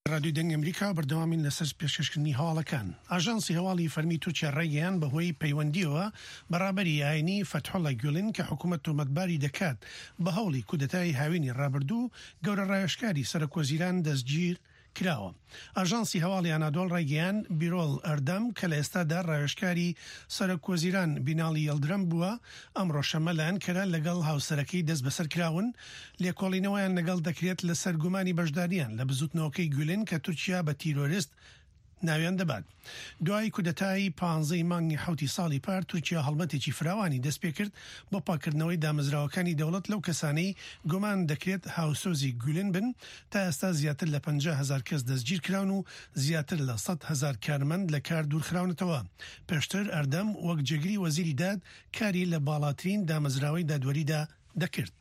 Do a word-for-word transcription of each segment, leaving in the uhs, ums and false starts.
رادیۆ دەنگی ئەمریکا بەردەوامین لەسەر پێشکەشکردنی هەواڵەکان. ئاژانسی هەواڵی فەرمی تورکیا ڕێگەیان بەهۆی پەیوەندیەوە بەڕابەری ئاینی فتحوڵە گولن کە حکوومەت تۆمەتباری دەکات بە هەوڵی کودەتای هاوینی ڕابردوو گەورە ڕایشکاری سەرۆکوەزیران دەستگیر کراوە. ئاژانسی هەواڵی ئانادۆڵ ڕێگەیان بیرۆڵ ئەردەم کە لە ئێستادا ڕایشکاری سەرۆکوەزیران بیناڵی یەلدرەم بووە ئەمڕۆ شەمە لە ئەنکەرە لەگەڵ هاوسەرەکەی دەست بەسەر کراون. لێکۆڵینەوەیان لەگەڵ دەکرێت لە سەرگومانی بەشداریان لە بزوتنەوەکەی گولن کە تورکیا بە تیرۆریست ناویان دەبات. دوای کودەتایی پانزەی مانگی حوتی ساڵی پار تورکیا هەڵمەتێکی فراوانی دەست پێ کرد بۆ پاکردنەوەی دامەزراوەکانی دەوڵەت لەو کەسانەی گومان دەکرێت هاوسۆزی گولن بن. تا ئێستا زیاتر لە پەنجا هەزار کەس دەستگیر کراون و زیاتر لە سەد هەزار کارمەند لە کار دوورخراونەتەوە. پێشتر ئەردەم وەک جێگری وەزیری داد کاری لە باڵاترین دامەزراوەی دادوەریدا دەکرد.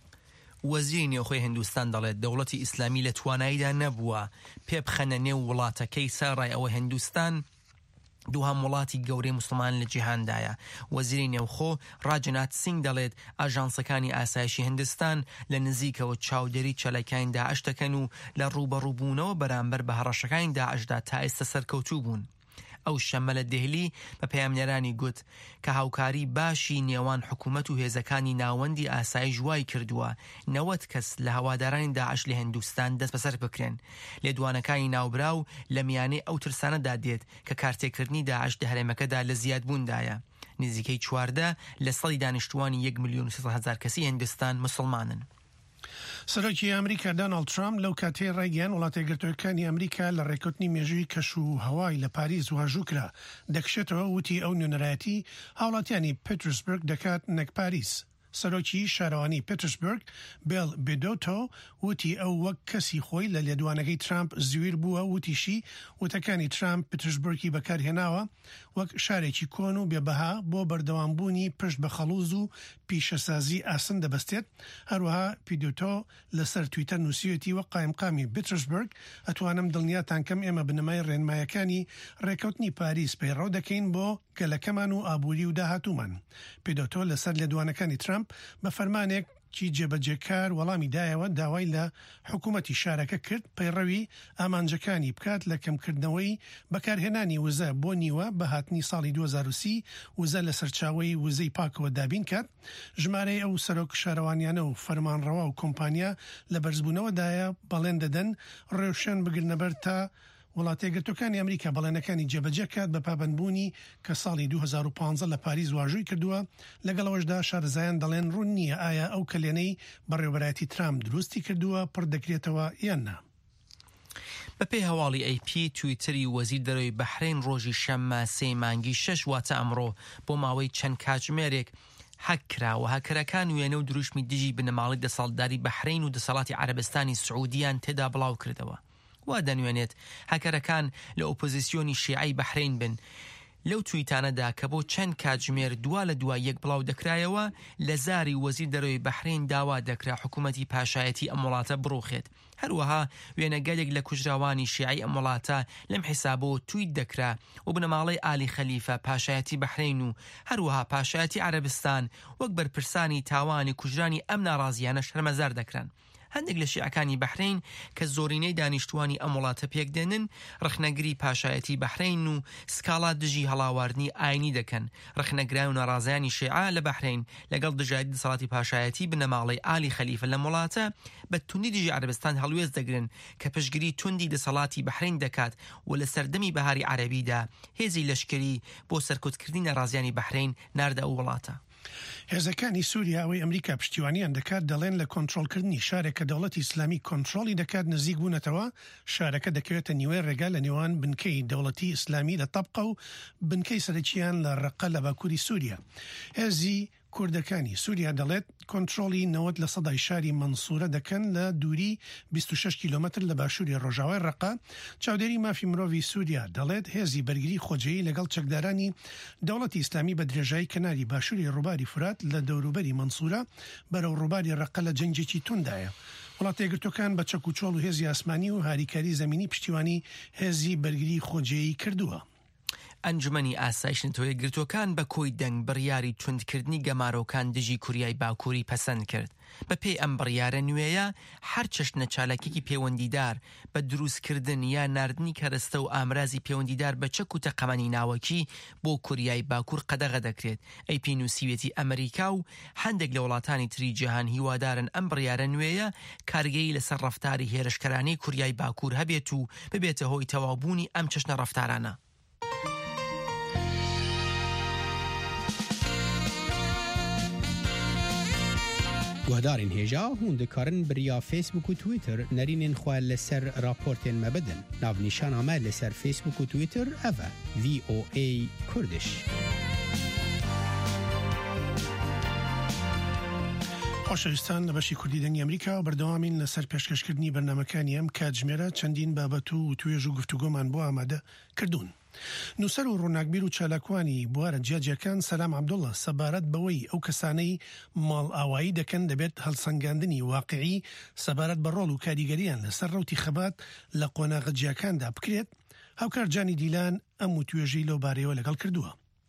وەزیری نێوخۆی هندوستان دەڵێت دەوڵەتی ئیسلامی لە تواناییدا نەبووە پێبخەنە نێو وڵاتەکەی ساڕای ئەوە هندوستان دووهەم وڵاتی گەورەی موسڵمان لە جیهاندایە. وەزیری نێوخۆ ڕاجنات سینگ دەڵێت ئاژانسەکانی ئاسایشی هندستان لە نزیکەوە چاودێری چەلەکانی داعش دەکەن و لە ڕوبەڕووبوونەوە بەرامبەر بە هەڕەشەکانی داعشدا تا ئێستا سەرکەوتوو بوون. ئەو شەمە لە دێهلی بە پەیامنەرانی گوت کە هاوکاری باشی نێوان حکوومەت و هێزەکانی ناوەندی ئاسایش وای کردووە نەوەت کەس لە هەوادارانی داعش لە هندوستان دەست بەسەر بکرێن. لێدوانەکانی ناوبراو لە میانەی ئەو ترسانەدا دێت کە کارتێکردنی داعش لە هەرێمەکەدا لە زیادبووندایە. نزیکەی چواردە لە سەدی دانیشتوانی یەک ملیۆن و سێ سەد هەزار کەسی هندستان مسلمانن. سەرۆکی ئەمریکا دۆناڵد ترامپ لەو کاتەی ڕێگەیان وڵاتە یەکگرتووەکانی ئەمریکا لە ڕێکوتنی مێژووی کەش و هەوای لە پاریس واژوو کرا دەکشێتەوە وتی ئەو نوێنەرایەتی هاوڵاتیانی پێترسبرگ دەکات نەک پاریس. سەرۆکی شارەوانی پێترسبرگ بیل بێدۆتۆ وتی ئەو وەک کەسی خۆی لە لێدوانەکەی ترامپ زویر بووە. وتیشی وتەکانی ترامپ پێترسبرگی بەکارهێناوە وەک شارێکی کۆن و بێبەها بۆ بەردەوامبوونی پشت بە خەڵوز و پیشەسازی ئاسن دەبەستێت. هەروەها پیدۆتۆ لەسەر تویتەر نووسیوەتی وە قایمقامی پێترسبرگ ئەتوانم دڵنیاتان کەم ئێمە بنەمای ڕێنمایەکانی ڕێکەوتنی پاریس پەیڕەو دەکەین بۆ گەلەکەمان و ئابووری و داهاتوومان. پیدۆتۆ لەسەر لێدوانەکانی ترامپ بە فەرمانێک کی جێبەجێکار وەڵامی دایەوە داوای لە حکوومەتی شارەکە کرد پەیڕەوی ئامانجەکانی بکات لە کەمکردنەوەی بەکارهێنانی وزە بۆ نیوە بە هاتنی ساڵی دوو هەزار و سی وزە لە سەرچاوەی وزەی پاکەوە دابین کات. ژمارەی ئەو سەرۆک شارەوانیانە و فەرمانڕەوا و کۆمپانیا لە بەرزبوونەوەدایە بەڵێن دەدەن ڕێوشێن بگرنەبەر تا وڵاتە یەکگرتووەکانی ئەمریکا بەڵێنەکانی جێبەجێ کات بە پابەندبوونی کە ساڵی دوو هەزار و پانزە لە پاریس واژووی کردووە. لەگەڵەوەشدا شارەزایان دەڵێن ڕوون نییە ئایا ئەو کلێنەی بەڕێوەبەرایەتی ترامپ دروستی کردووە پڕ دەکرێتەوە یان نا. بەپێی هەواڵی ئەی پی تویتری وەزیر دەرەوەی بەحرین ڕۆژی شەممە سێ مانگی شەش واتە ئەمڕۆ بۆ ماوەی چەند کاتژمێرێک حەک کراوە هەکەرەکان وێنە و دروشمی دژی بنەماڵی دەسەڵاتداری بەحرین و دەسەڵاتی عەرەبستانی سعودیان تێدا بڵاو کردەوە. وا دەنوێنێت هەکەرەکان لە ئۆپۆزیسیۆنی شیعی بەحرین بن. لەو تویتانەدا کە بۆ چەند کاتژمێر دوا لە دوای یەک بڵاو دەکرایەوە لە زاری وەزیر دەرەوەی بەحرین داوا دەکرا حکوومەتی پاشایەتی ئەم وڵاتە بڕوخێت. هەروەها وێنەگەلێک لە کوژراوانی شیعی ئەم وڵاتە لەم حیسابەوە تویت دەکرا و بنەماڵەی ئالی خەلیفە پاشایەتی بەحرین و هەروەها پاشایەتی عەرەبستان وەک بەرپرسانی تاوانی کوژرانی ئەم ناڕازیانە شەرمەزار دەکران. هەندێک لە شیعەکانی بەحرین کە زۆرینەی دانیشتوانی ئەم وڵاتە پێکدێنن ڕخنەگری پاشایەتی بەحرین و سکاڵا دژی هەڵاواردنی ئاینی دەکەن. ڕخنەگرای و ناڕازیانی شیعە لە بەحرین لەگەڵ دژایەتی دەسەڵاتی پاشایەتی بنەماڵەی ئالی خەلیفە لە وڵاتە بە توندی دژی عەرەبستان هەڵوێز دەگرن کە پشگیری توندی دەسەڵاتی بەحرین دەکات و لە سەردەمی بەهاری عەرەبیدا هێزی لەشکری بۆ سەرکوتکردنی ناڕازیانی بەحرین ناردە ئەو وڵاتە. هێزەکانی سووریا ئەوەی ئەمریکا پشتیوانیان دەکات دەڵێن لە کۆنتڕۆلکردنی شارێک کە دەوڵەتی ئیسلامی کۆنتڕۆلی دەکات نزیک بوونەتەوە. شارەکە دەکەوێتە نیوەی ڕێگا لە نێوان بنکەی دەوڵەتی ئیسلامی لە تەبقە و بنکەی سەرەکییان لە ڕەقە لە باکووری سووریا. هێزی کوردەکانی سووریا دەڵێت کۆنتڕۆلی نەوەت لە سەدای شاری منسوورە دەکەن لە دووری بیست و شەش کیلۆمەتر لە باشووری ڕۆژاوای ڕەقە. چاودێری مافی مرۆڤی سووریا دەڵێت هێزی بەرگری خۆجەیی لەگەڵ چەکدارانی دەوڵەتی ئیسلامی بە درێژایی کەناری باشووری ڕووباری فورات لە دەوروبەری منسوورە بەرەو ڕووباری ڕەقە لە جەنگێکی توندایە. وڵاتە یەکگرتووەکان بە چەک و چۆڵ و هێزی ئاسمانی و هاریکاری زەمینی پشتیوانی هێزی بەرگری خۆجەیی کردووە. ئەنجومەنی ئاسایش نەتەوەی گرتوەکان بە کۆی دەنگ بڕیاری توندکردنی گەمارۆکان دژی کوریای باکووری پەسەند کرد. بە پێی ئەم بڕیارە نوێیە هەر چەشنە چالاکێکی پەیوەندیدار بە دروستکردن یا ناردنی کەرەستە و ئامرازی پەیوەندیدار بە چەک و تەقەمەنی ناوەکی بۆ کوریای باکوور قەدەغە دەکرێت. ئەی پی نووسیوێتی ئەمریکا و هەندێک لە وڵاتانی تری جیهان هیوادارن ئەم بڕیارە نوێیە کارگەی لەسەر ڕەفتاری هێرشکەرانەی کوریای باکوور هەبێت و ببێتە هۆی تەواوبوونی ئەم چەشنە ڕەفتارانە. گوهدارین هێژا هون دەکارن بریا فیسبوک و تویتر نەرینên xwe li ser raportên me bidin. Navnîşana me li ser Facebook û Twitter ev e V O A Kurdish. خۆشەویستان لە بەشی کوردی دەنگی ئەمریکا و بەردەوامین لەسەر پێشکەشکردنی بەرنامەکانی ئەم کاتژمێرە چەندین بابەت و توێژ و گفتوگۆمان بۆ ئامادە کردوون. نووسەر و ڕووناکبیر و چالاکوانی بوارە جیاجیەکان سەلام عەبدوڵڵا سەبارەت بەوەی ئەو کەسانەی ماڵ ئاوایی دەکەن دەبێت هەڵسەنگاندنی واقعی سەبارەت بە ڕۆڵ و کاریگەریان لەسەر ڕەوتی خەبات لە قۆناغە جیاکاندا بکرێت. هاوکار جانی دیلان ئەم و توێژی لەو بارەیەوە لەگەڵ کردووە.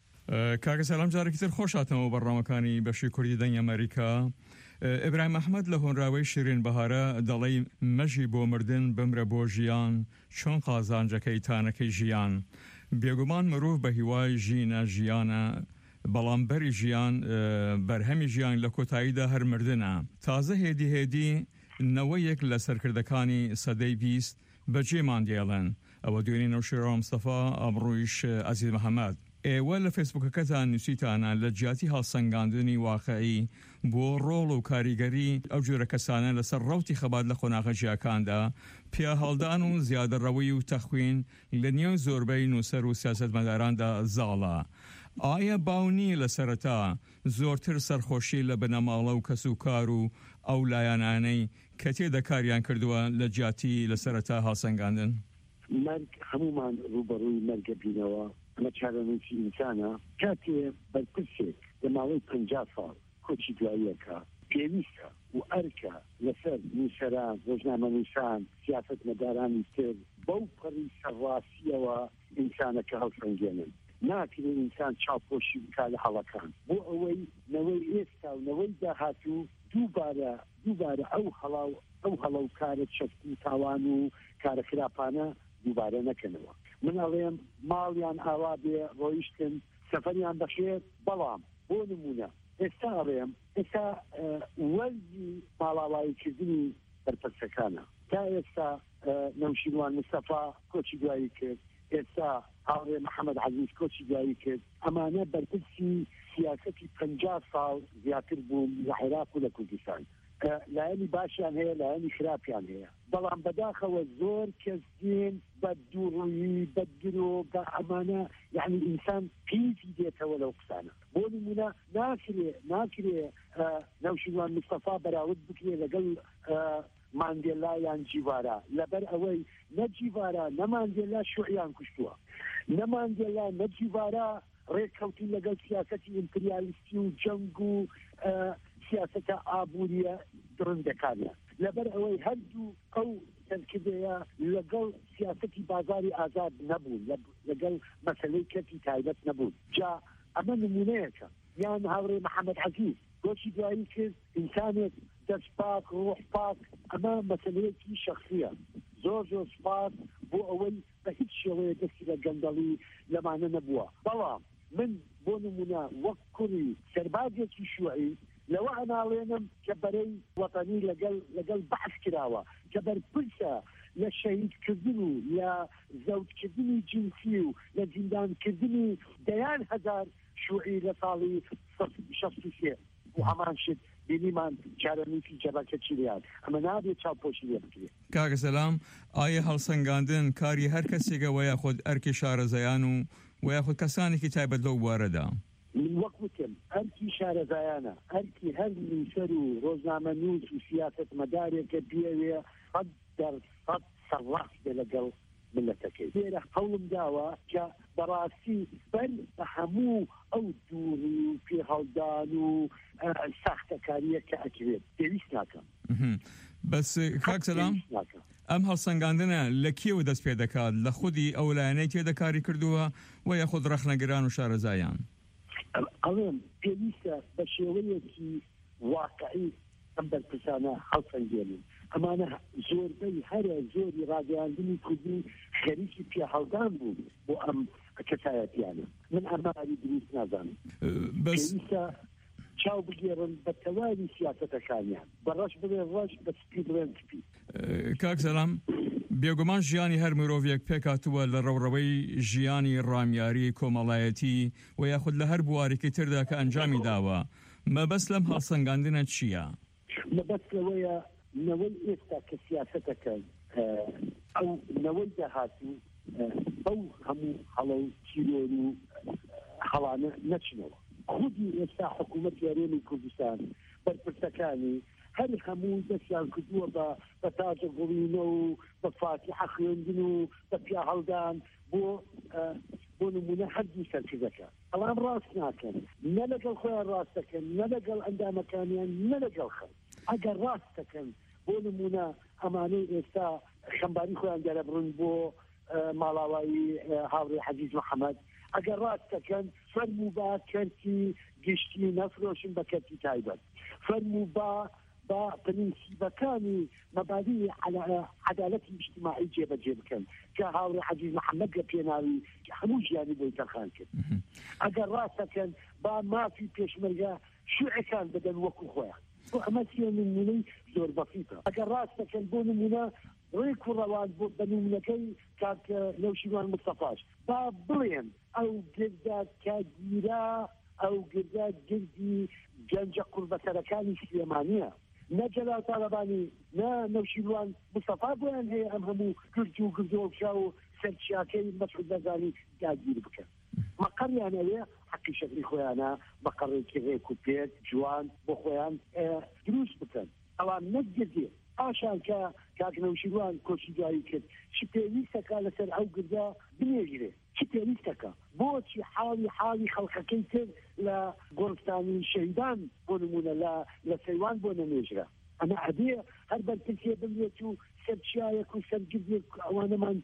کاکە سەلام جارێکی تر خۆش هاتەمەوە بەڕامەکانی بەشی کوردی دەنگی ئەمریکا. ئیبراهیم ئەحمەد لە هۆنراوەی شیرین بەهارە دەڵێی مەژی بۆ مردن بمرە بۆ ژیان چۆن قازانجەکەی تانەکەی ژیان. بێگومان مرۆڤ بە هیوای ژینە ژیانە بەڵام بەری ژیان بەرهەمی ژیان لە کۆتاییدا هەر مردنە. تازە هێدی هێدی نەوەیەک لە سەرکردەکانی سەدەی بیست بەجێمان دێڵێن. ئەوە دوێنێ نەوشیرۆ مستەفا ئەمڕۆیش عەزیز محەممەد. ئێوە لە فێسبوکەکەتان نووسیتانە لە جیاتی هەڵسەنگاندنی واقعی بۆ ڕۆڵ و کاریگەری ئەو جۆرە کەسانە لەسەر ڕەوتی خەبات لە قۆناغە جیاکاندا پیا هەڵدان و زیادەڕەوی و تەخوین لە نێو زۆربەی نووسەر و سیاسەتمەداراندا زاڵە. ئایا باونی لە سەرەتا زۆرتر سەرخۆشی لە بنەماڵە و کەس و کار و ئەو لایەنانەی کە تێدە کاریان کردووە لە جیاتی لە سەرەتا هەڵسەنگاندن؟ مەرگ هەمومان ڕوبەڕووی مەرگە بینەوە. ئەمە چارەنووسی ئینسانە کاتێ بەرپرسێک لە ماوەی پەنجا ساڵ کۆچی دواییەکە پێویستە و ئەرکە لەسەر نووسەران ڕۆژنامەنووسان سیاسەتمەدارانی تر بەو پەڕی سەرڕاستیەوە ئینسانەکە هەڵسەنگێنن. ناکرێت ئینسان چاوپۆشی بکات لە هەڵەکان بۆ ئەوەی نەوەی ئێستا و نەوەی داهاتوو دووبارە دووبارە ئەو هەڵاو ئەو هەڵە و کارە چەست و تاوان و کارە خراپانە دووبارە نەکەنەوە. من ئەڵێم ماڵیان ئاوا بێ ڕۆیشتن سەفەریان بەخێر بەڵام بۆ نمونە ئێستا ئەڵێم ئێستا وەرزی ماڵاواییکردنی بەرپرسەکانە تا ئێستا نەوشیروان مستەفا کۆچی دوایی کرد، ئێستا هاوڕێ محەممەد عەزیز کۆچی دوایی کرد. ئەمانە بەرپرسی سیاسەتی پەنجا ساڵ زیاتر بوون لە عێراق و لە کوردستان. لایەنی باشیان هەیە لایەنی خراپیان هەیە بەڵام بەداخەوە زۆر کەس دێن بە دووڕوویی بە درۆ بە ئەمانە یعنی ئینسان پیتی دێتەوە لەو قسانە. بۆ نمونە ناکرێ ناکرێ نەوشیروان مستەفا بەراورد بکرێ لەگەڵ ماندێلا یان جیوارە لەبەر ئەوەی نە جیوارە نە ماندێلا شوعیان کوشتووە، نە ماندێلا نە جیوارە ڕێککەوتی لەگەڵ سیاسەتی ئیمپریالیستی و جەنگ و سیاسەتە ئابووریە درندەکانە لەبەر ئەوەی هەردوو ئەو سەرکردەیە لەگەڵ سیاسەتی بازاری ئازاد نەبوون، لەگەڵ مەسەلەی کەتی تایبەت نەبوون. جا ئەمە نمونەیەکە. یان هاوڕێ محەممەد عەزیز کۆچی دوایی کرد ئینسانێک دەست پاک ڕۆح پاک، ئەمە مەسەلەیەکی شەخصیە. زۆر زۆر سپاس بۆ ئەوەی بە هیچ شێوەیە دەستی لە گەندەڵی لەمانە نەبووە. بەڵام من بۆ نمونە وەک کوڕی سەربازێکی شوعی لەوە ئەناڵێنم کە بەرەی وەتەنی لەگەڵ لەگەڵ بەحث کراوە کە بەرپرسە لە شەهیدکردن و لە زەوجکردنی جنسی و لە زیندانکردنی دەیان هەزار شوعی لە ساڵی شەست و سێ و هەمان شت بینیمان چارەنووسی جەبهەکە چیلیان. ئەمە نابێت چاوپۆشی لێ بکرێت. کاکە سەلام، ئایا هەڵسەنگاندن کاری هەر کەسێکە وەیا خۆت ئەرکی شارەزایان و وەیا خۆت کەسانێکی تایبەت لەو بوارەدا؟ وەک وتم ئەرکی شارەزایانە، ئەرکی هەر نووسەر و ڕۆژنامەنووس و سیاسەتمەدارێکە بێوێ سەد دەرسەد سەرڕاست بێ لەگەڵ ملەتەکەی. لێرە هەوڵم داوە کە بەڕاستی بەر بە هەموو ئەو دووری و پێهەڵدان و ساختەکاریە کە ئەکرێت پێویست ناکەم. بەس کاک سەلام ئەم هەڵسەنگاندنە لە کێوە دەست پێ دەکات لە خودی ئەو لایەنەی تێدەکاری کردووە و یاخود ڕەخنەگران و شارەزایان ئەڵێم پێویستە بە شێوەیەکی واقعی ئەم بەرپرسانە هەڵسەنگێنن ئەمانە زۆربەی هەرە زۆری ڕاگەیاندنی کوردی خەریکی پێهەڵدان بوو بۆ ئەم کەسایەتیانە من ئەماری دروست نازانم پێویستە چاو بگێڕن بە تەواوی سیاسەتەکانیان بەڕەش بڵێ ڕەش بە سپی بڵێن سپی کاک سەلام بێگومان ژیانی هەر مرۆڤێک پێکاتووە لە ڕەوڕەوەی ژیانی ڕامیاری کۆمەڵایەتی و یاخود لە هەر بوارێکی تردا کە ئەنجامی داوە مەبەست لەم هەڵسەنگاندنە چییە؟ مەبەست لەوەیە نەوەی ئێستا کە سیاسەتەکەن ئەو نەوەی داهاتوو ئەو هەموو هەڵە و تیرۆر و هەڵانە نەچنەوە خودی ئێستا حکوومەت یاریێنی کوردستان بەرپرسەکانی هەر هەموو دەستیان کردووە بە بە تاجە گوڵینە و بە فاتحە خوێندن و بە پیا هەڵدان بۆ بۆ نمونە هەردوو سەرکردەکە ئەڵام ڕاست ناکەن نە لەگەڵ خۆیان ڕاست دەکەن نە لەگەڵ ئەندامەکانیان نە لەگەڵ خەڵک ئەگەر ڕاست دەکەن بۆ نمونە ئەمانەی ئێستا خەمباری خۆیان دەرەبڕن بۆ ماڵاوایی هاوڕێ حەجیج محەممەد ئەگەر ڕاست دەکەن فەرموو با کەرتی گشتی نەفرۆشن بە کەرتی تایبەت فەرموو با با پرینسیبەکانی مەبادی عەدالەتی اجتماعی جێبەجێ بکەن کە هاوڕێ حەجیج محەممەد لە پێناوی هەموو ژیانی بۆی تەرخان کرد ئەگەر ڕاست دەکەن با مافی پێشمەرگە شوعەکان بدەن وەکو خۆیان بۆ ئەمە چیە نمونەی زۆر بەسیطە ئەگەر ڕاست دەکەن بۆ نمونە ڕێک و ڕەوان بۆ بە نمونەکەی کاک نەوشیروان مستەفاش با بڵێن ئەو گردە کاگیرا ئەو گردە گردی گەنجە قوربەسەرەکانی سلێمانیە نە جەلال تاڵەبانی نە نەوشیروان مستەفا بۆیان هەیە ئەم هەموو گرد و گردۆفشا و سەرچیاکەی مەسعود بەرزانی داگیر بکەن مەقەڕیان ئەوێ حەقی شەکری خۆیانە بەقەڕێکی ڕێک و پێک جوان بۆ خۆیان دروست بکەن ئەوان نەگردێ ئاشان کە کاک نەوشیروان کۆچی دوایی کرد چی پێویستەکە لەسەر ئەو گردە بنێژرێ چی پێویستەکە بۆچی حاڵی حاڵی خەڵقەکەی تر لە گۆڕستانی شەیدان بۆ نمونە لە سەیوان بۆ نەمێژرە ئەمە ئەبێ هەر بەرپرسێ بنێت و سەرچایەک و سەرگردێک ئەوانەمان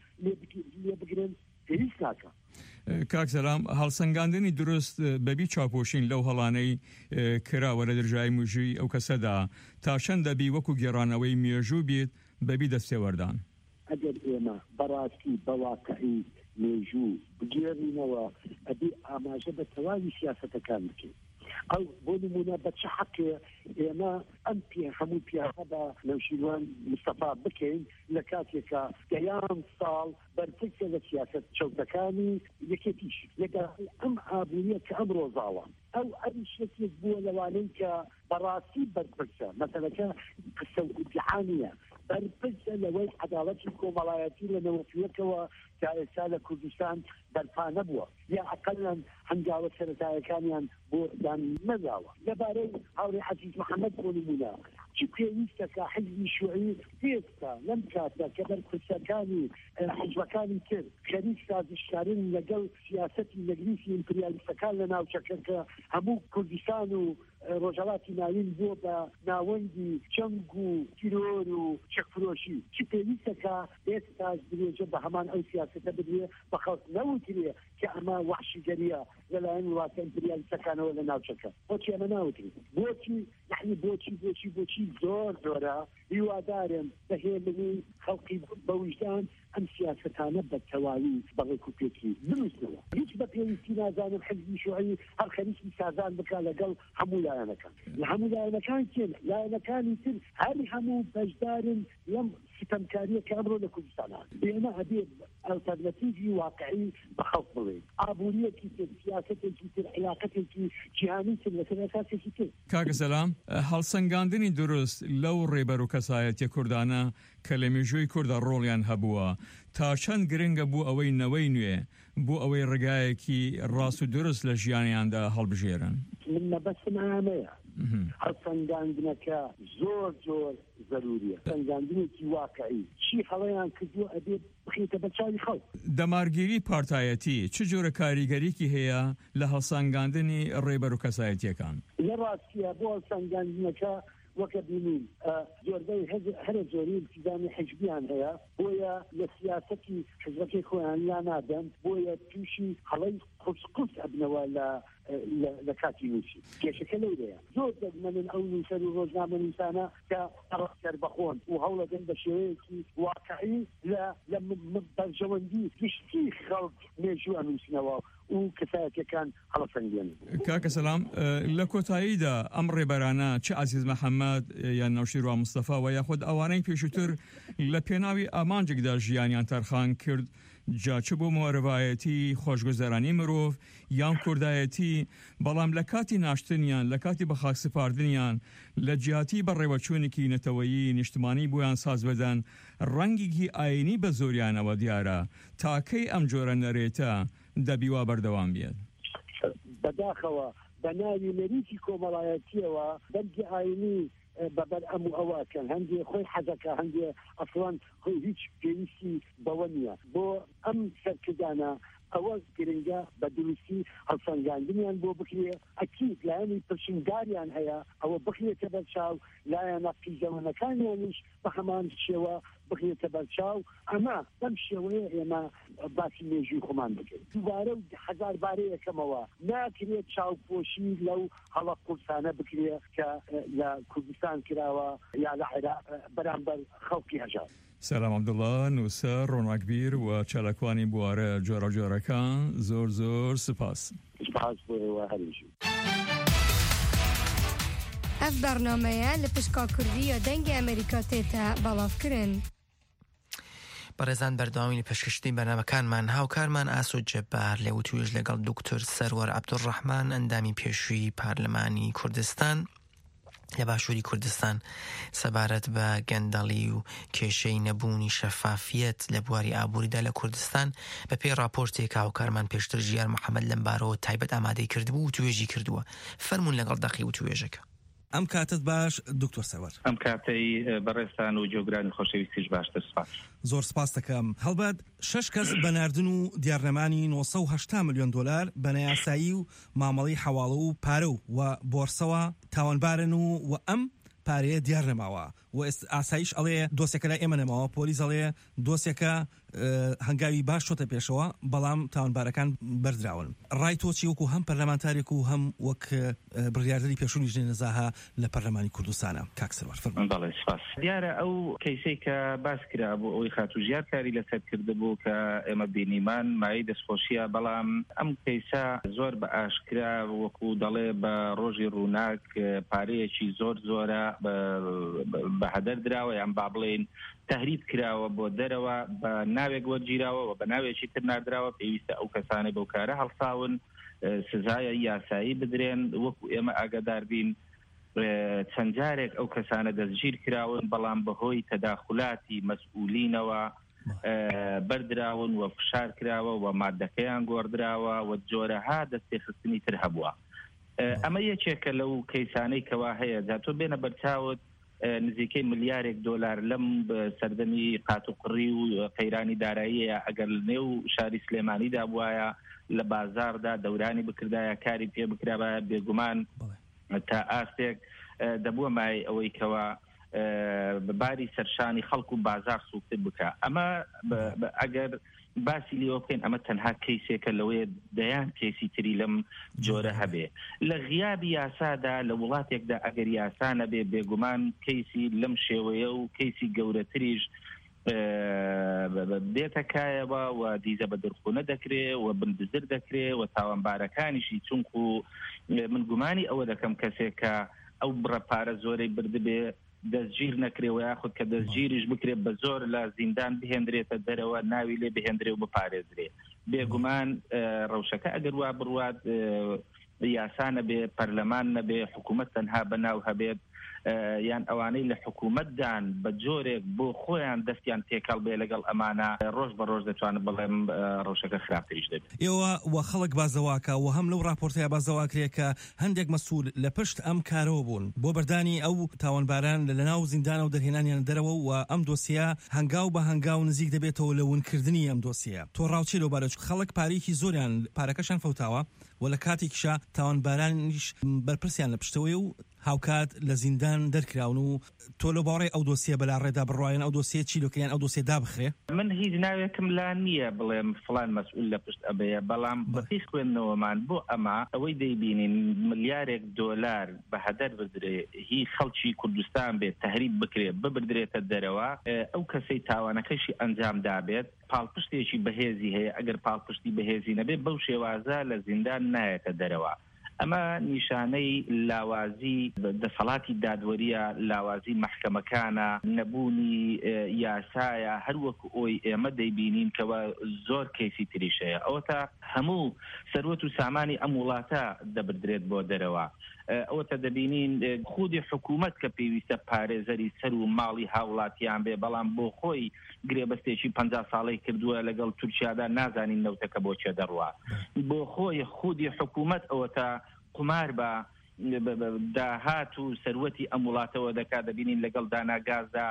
لێ بگرن پێویست ناکە کاک سەلام هەڵسەنگاندنی دروست بەبی چاپۆشین لەو هەڵانەی کراوە لە دەرژای موژی ئەو کەسەدا تا چەند دەبی وەکو گێڕانەوەی مێژوو بیت بەبی دەستێوەردان ئەگەر ئێمە بەڕاستی بەواقعی مێژوو بگێڕینەوە ئەبێ ئاماژە بە تەواوی سیاسەتەکان بکەین ئەو بۆ نمونە بە چه حەقێ ئێمە ئەم پێ هەموو پیاە بە نەوشیروان مستەفا بکەین لە کاتێکە دەیان ساڵ بەرپرسە لە سیاسەت چەوتەکانی یەکێتیش لەگەڵ ئەم ئابووریە کە ئەم ڕۆژاوە ئەو ئەوی شتێک بووە لەوانەی کە بەڕاستی بەرپرسە مەسەلەکە قسە و گوتیعانیە بەرپرسە لەوەی عەداڵەتی کۆمەڵایەتی لە نەوەتویەکەوە تا ئێستا لە کوردستان بەرپا نەبووە یا ئەقەلەن هەنگاوە سەرەتایەکانیان بۆ دان نەداوە لەبارەی هاوڕێ حەجیج محەممەد بۆ نمونە چی پێویستەکە حزبی شوعی ئێستا لەم کاتە کە بەرپرسەکانی حزبەکانی تر خەریک سازشکارن لەگەڵ سیاسەتی نەگریسی ئیمپریالیستەکان لە ناوچەکە کە هەموو کوردستان و ڕۆژهەڵاتی ناوین بۆ بە ناوەندی جەنگ و تیرۆر و چەکفرۆشی چی پێویستەکە ئێستا درێژە بە هەمان ئەو سیاسەتە بدرێ بە خەڵک نەوترێ کە ئەمە وحشیگەریە لەلایەن وڵاتە ئیمپریالیستەکانەوە لە ناوچەکە بۆچی ئەمە ناوترێت بۆچی یعنی بۆچی بۆچی بۆچی زۆر زۆرە هیوادارم بەهێمنی خەڵقی بە وجدان ئەم سیاسەتانە بە تەواوی بەڕێک و پێکی دروستەوە هیچ بە پێویستی نازانم حزبی شوعی هەر خەریکی سازان بکە لەگەڵ هەموو لایەنەکان لە هەموو لایەنەکان چێن لایەنەکانی تر هەر هەموو بەشدارن لەم ستەمکاریە کە ئەمڕۆ لە کوردستانە بێمە هەبێت ئەلتەرنەتیڤی واقعی بە خەڵق بڵێن ئابووریەکی تر سیاسەتێکی تر علاقەتێکی جیهانی تر لەسەر ئەساسێکی تر کاک سەلام هەڵسەنگاندنی دروست لەو ڕێبەر و کەسایەتی کوردانە کە لە مێژووی کوردە ڕۆڵیان هەبووە تا چەند گرنگە بوو ئەوەی نەوەی نوێ بۆ ئەوەی ڕێگایەکی ڕاست و درست لە ژیانیاندا هەڵبژێرن من مەبەستم ئەمەیە هەڵسەنگاندنەکە زۆر زۆر ضروریە سەنگاندنێکی واقعی چی هەڵەیان کردووە ئەبێ بخێتە بە چاوی خەڵک دەمارگیری پارتایەتی چ جۆرە کاریگەریکی هەیە لە هەڵسەنگاندنی ڕێبەر و کەسایەتیەکان لە ڕاستیە بۆ هەڵسەنگاندنەکە وەکە بینین زۆربەی هەرە زۆری التزامی حزبیان هەیە بۆیە لە سیاسەتی حزبەکەی خۆیان لا نادەن بۆیە تووشی هەڵەی قورس قورس ئەبنەوە لە لە کاتی نووسی کێشەکە لەورەیە زۆر دەگمەنن ئەو نووسەر و ڕۆژنامە نووسانە کە ئەڕەسەر بەخۆن و هەوڵەدەن بە شێوەیەکی واقعی لە بەرژەوەندی گشتی خەڵک مێژوو ئەنووسنەوە و کەسایەتەکان هەڵەسەنگێن. کاکە سەلام، لە کۆتاییدا ئەم ڕێبەرانە چ عەزیز محەممەد یان نەوشیر و مستەفا و یاخود ئەوانەی پێشووتر لە پێناوی ئامانجێکدا ژیانیان تەرخان کرد جا چ بۆ مۆرەڤایەتی خۆشگوزەرانی مرۆڤ یان کوردایەتی، بەڵام لە کاتی ناشتنیان لە کاتی بە خاک سپاردنیان لە جیاتی بەڕێوەچوونێکی نەتەوەیی نیشتمانی بۆیان ساز بدەن ڕەنگێکی ئاینی بە زۆریانەوە دیارە تاکەی ئەم جۆرە نەرێتە دەبیوا بەردەوام بێت. بەداخەوە بە ناوی نەریتی کۆمەڵایەتیەوە دەرگی ئاینی بەبەر ئەم و ئەوەکەن هەندێ خۆی حەزەکە هەندێ ئەفڵان خۆی هیچ پێویستی بەوە نییە بۆ ئەم سەرکردانە ئەوە گرنگە بە دروستی هەڵسەنگاندنیان بۆ بکرێ ئەکید لایەنی پرسنگاریان هەیە ئەوە بخرێتە بەرچاو لایەنە پیژەوەنەکانیانیش بە هەمان شێوە بخرێتە بەرچاو. ئەمە بەم شێوەیە ئێمە باسی مێژووی خۆمان بکەین. دووبارە و هەزار بارەی یەکەمەوە ناکرێت چاوپۆشی لەو هەڵە قورسانە بکرێ کە لە کوردستان کراوە یا لە عێراق بەرامبەر خەڵکی هەژار. سلام عەبدوڵڵا، نووسەر ڕۆناکبیر و چالاکوانی بوارە جۆرە جۆرەکان زۆر زۆر سپاس. سپاس بۆ هەریشی. ئەف بەرنامەیە لە پشکا کوردی یا دەنگی ئەمریکا تێتە بەڵاوکردن. بەڕێزان بەردەوامی پێشکەشتنی بەرنامەکانمان هاوکارمان ئاسۆد جەبار لێو توێژ لەگەڵ دوکتۆر سەروەر عەبدوڕەحمان ئەندامی پێشووی پارلەمانی کوردستان لە باشووری کوردستان سەبارەت بە گەندەڵی و کێشەی نەبوونی شەفافیەت لە بواری ئابووریدا لە کوردستان بە پێی راپۆرتێک هاوکارمان پێشتر ژیار محەممەد لەم بارەوە تایبەت ئامادەی کردبوو و توێژی کردووە. فەرموون لەگەڵ دەقی و توێژەکە. ئەم کاتت باش دکتۆر سەروەر. ئەم کاتەی بەڕێستان و جۆگرانی خۆشەویستیش باشتر سپاس. زۆر سپاس دەکەم. هەڵبەت شەش کەس بەناردن و دیارنەمانی نۆسە و هەشتا ملیۆن دۆلار بە نەیاسایی و مامەڵی حەواڵە و پارە و و بۆرسەوە تاوانبارن و و ئەم پارەیە دیار نەماوە و ئاسایش ئەڵێ دۆسێکە لای ئێمە نەماوە، پۆلیس ئەڵێ دۆسێکە هەنگاوی باش شۆتە پێشەوە بەڵام تاوانبارەکان بەردراون. ڕای تۆچی وەکو هەم پەرلەمانتارێک و هەم وەک بڕیاردەری پێشوونی ژنێ نەزاها لە پەرلەمانی کوردستانە. کاک سەروەر فەرمووی. بەڵێ سپاس. دیارە ئەو کەیسەی کە باس کرا بۆ ئەوەی خاتوژیار کاری لەسەر کردبوو کە ئێمە بینیمان مای دەستخۆشیە، بەڵام ئەم کەیسە زۆر بە ئاشکرا وەکو دەڵێ بە ڕۆژی ڕووناک پارەیەکی زۆر زۆرە بە هەدەر دراوە یان با بڵێن تەهریب کراوە بۆ دەرەوە بە ناوێک وەرگیراوە و بە ناوێکی تر نادراوە. پێویستە ئەو کەسانەی بەو کارە هەڵساون سزایە یاسایی بدرێن. وەکو ئێمە ئاگادار بین چەند جارێک ئەو کەسانە دەستگیر کراون بەڵام بەهۆی تەداخلاتی مەسئولینەوە بەردراون و فشار کراوە و مادەکەیان گۆڕدراوە و جۆرەها دەستێخستنی تر هەبووە. ئەمە یەکێکە لەو کەیسانەی کەوا هەیە. جا تۆ بێنە بەرچاوت نزیکەی ملیارێک دۆلار لەم سەردەمی قاتوقڕی و قەیرانی داراییە ئەگەر نێو شاری سلێمانیدا بوایە لە بازاردا دەورانی بکردایە کاری پێ بکرابە بێگومان تا ئاستێک دەبووە مای ئەوەی کەوا باری سەرشانی خەڵک و بازار سووتر بکە. ئەمە ئەگەر باسی لێوە بکەین ئەمە تەنها کەیسێکە لەوەیە دەیان کەیسی تری لەم جۆرە هەبێ. لە غیابی یاسادا لە وڵاتێکدا ئەگەر یاسا نەبێ بێگومان کەیسی لەم شێوەیە و کەیسی گەورەتریش بێتەکایەوە و دیزە بە دەرخونە دەکرێ و بندزر دەکرێ و تاوانبارەکانیشی چونکو من گومانی ئەوە دەکەم کەسێکە ئەو بڕەپارە زۆرەی بردبێ دەستگیر نەکرێەوە یاخود کە دەستگیریش بکرێت بە زۆر لە زیندان بهێنرێتە دەرەوە ناوی لێ بهێنرێ و بپارێزرێ. بێگومان ڕەوشەکە ئەگەر وا بڕوات یاسا نەبێ، پەرلەمان نەبێ، حکوومەت تەنها بەناو هەبێت یان ئەوانەی لە حکوومەتدان بە جۆرێک بۆ خۆیان دەستیان تێکەڵ بێ لەگەڵ ئەمانە ڕۆژ بە ڕۆژ دەتوانن بڵێم ڕەوشەکە خراپتریش دەبێت. ئێوە وە خەڵک بازەواکە و هەم لەو راپۆرتەیە بازەواکرێ کە هەندێک مەسئول لە پشت ئەم کارەوە بوون بۆ بەردانی ئەو تاوانباران لە ناو زیندانە و دەرهێنانیان دەرەوە و ئەم دۆسیە هەنگاو بە هەنگاو نزیک دەبێتەوە لە ونکردنی ئەم دۆسیە. تۆ ڕاوچی لەو بارەچ خەڵک پارێکی زۆریان پارەکەشان فەوتاوە و لە کاتێکیشا تاوانبارانیش بەرپرسیان لە پشتەوەی و هاوکات لە زیندان دەرکراون و تۆ لە باڕێ ئەو دۆسیە بەلا ڕێدا بڕواین ئەو دۆسیە چیلۆکەیان ئەو دۆسیە دابخرێ؟ من هیچ ناوێکم لا نییە بڵێم فڵان مەسئول لە پشت ئەبەیە، بەڵام بەپی خوێندنەوەمان بۆ ئەمە ئەوەی دەیبینین ملیارێک دۆلار بە هەدەر بدرێ هی خەڵکی کوردستان بێت تەهریب بکرێت ببردرێتە دەرەوە، ئەو کەسەی تاوانەکەشی ئەنجام دابێت پاڵپشتێکی بەهێزی هەیە، ئەگەر پاڵپشتی بەهێزی نەبێت بەو شێوازە لە زیندان نایەتە دەرەوە. ئەمە نیشانەی لاوازی دەسەڵاتی دادوەریە، لاوازی مەحکەمەکانە، نەبوونی یاسایە، هەروەکو ئەوی ئێمە دەیبینین کەوە زۆر کەیسی تریشەیە. ئەوە تا هەموو سەروەت و سامانی ئەم وڵاتە دەبردرێت بۆ دەرەوە. ئەوە تا دەبینین خودی حکوومەت کە پێویستە پارێزەری سەر و ماڵی هاوڵاتیان بێ، بەڵام بۆ خۆی گرێبەستێکی پەنجا ساڵەی کردووە لەگەڵ تورکیادا نازانین نەوتەکە بۆ چێ دەڕوا. بۆ خۆی خودی حکوومەت ئەوە تا قمار بە داهات و سەروەتی ئەم وڵاتەوە دەکات. دەبینین لەگەڵ داناگازدا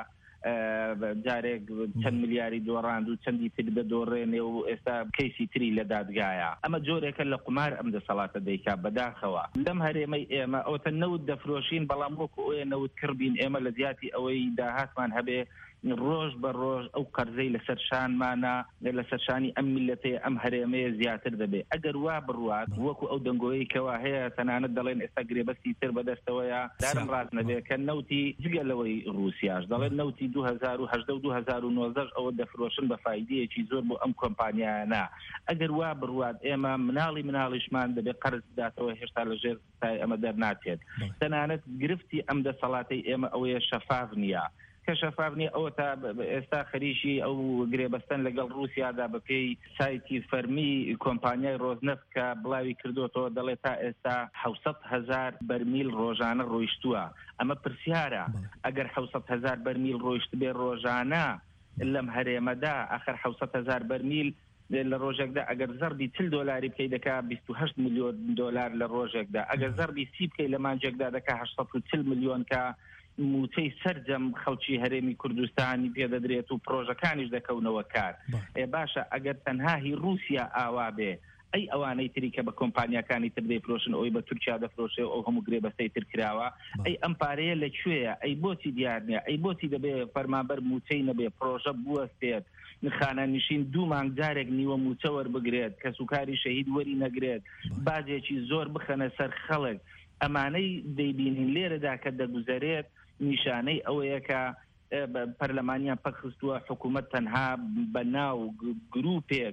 جارێک چەند ملیاری دۆڕاند و چەندی تر دەدۆڕێنێ و ئێستا کەیسی تری لە دادگایە. ئەمە جۆرێکە لە قمار ئەم دەسەڵاتە دەیکا بەداخەوە. لەم هەرێمەی ئێمە ئەوتە نەوت دەفرۆشین، بەڵام وەکو ئەوێ نەوت کردبین ئێمە لە زیاتی ئەوەی داهاتمان هەبێ ڕۆژ بە ڕۆژ ئەو قەرزەی لەسەر شانمانە لەسەر شانی ئەم میلەتەیە ئەم هەرێمەیە زیاتر دەبێت. ئەگەر وا بڕوات وەکو ئەو دەنگۆیی کەوا هەیە تەنانەت دەڵێن ئێستا گرێبەستی تر بەدەستەوەیە، دارم ڕاست نەبێت کە نەوتی جگەلەوەی ڕووسیاش دەڵێن نەوتی دوو هەزار و هەژدە و دوو هەزار و نۆزدە ئەوە دەفرۆشن بە فایدەیەکی زۆر بۆ ئەم کۆمپانیایانە. ئەگەر وا بڕوات ئێمە مناڵی مناڵیشمان دەبێت قەرز بداتەوە، هێشتا لەژێر ئەمە دەرناچێت. تەنانەت گرفتی ئەم دەسەڵاتی ئێمە ئەوەیە شەفاف نییە. کە شەفاف نییە ئەوە تا ئێستا خەریکی ئەو گرێبەستن لەگەڵ رووسیادا بەپێی سایتی فەرمی کۆمپانیای ڕۆزنەفت کە بڵاوی کردوتەوە دەڵێت تا ئێستا حوسەد هەزار بەرمیل ڕۆژانە ڕۆیشتووە. ئەمە پرسیارە ئەگەر حوسەد هەزار بەرمیل ڕۆیشت بێ ڕۆژانە لەم هەرێمەدا، ئەخر حوسەد هەزار بەرمیل لە ڕۆژێکدا ئەگەر زەربی چل دۆلاری بکەی دەکا بیست و هەشت ملیۆن دۆلار لە ڕۆژێکدا، ئەگەر زەربی سی بکەی لە مانجێکدا دەکا هەشت سەد و چل ملیۆن کە موچەی سەرجەم خەڵکی هەرێمی کوردستانی پێدەدرێت و پرۆژەکانیش دەکەونەوە کار. ئێ باشە ئەگەر تەنهاهی رووسیا ئاوا بێ، ئەی ئەوانەی تری کە بە کۆمپانیەکانی تر دەیفرۆشن ئەوەی بە تورکیا دەفرۆشێ ئەو هەموو گرێبەستەی تر کراوە، ئەی ئەم پارەیە لەکوێیە؟ ئەی بۆچی دیار نییە؟ ئەی بۆچی دەبێ فەرمانبەر موچەی نەبێ پرۆژە بوەستێت خانە نشین دوو مانگ جارێک نیوە موچە وەربگرێت، کە سوکاری شەهید وەری نەگرێت، باجێکی زۆر بخەنە سەر خەڵک. ئەمانەی دەیبینین لێرەدا کە دەگوزارێت نیشانەی ئەوەیە کە پەرلەمانیان پەخستووە حکوومەت تەنها بە ناو گروپێک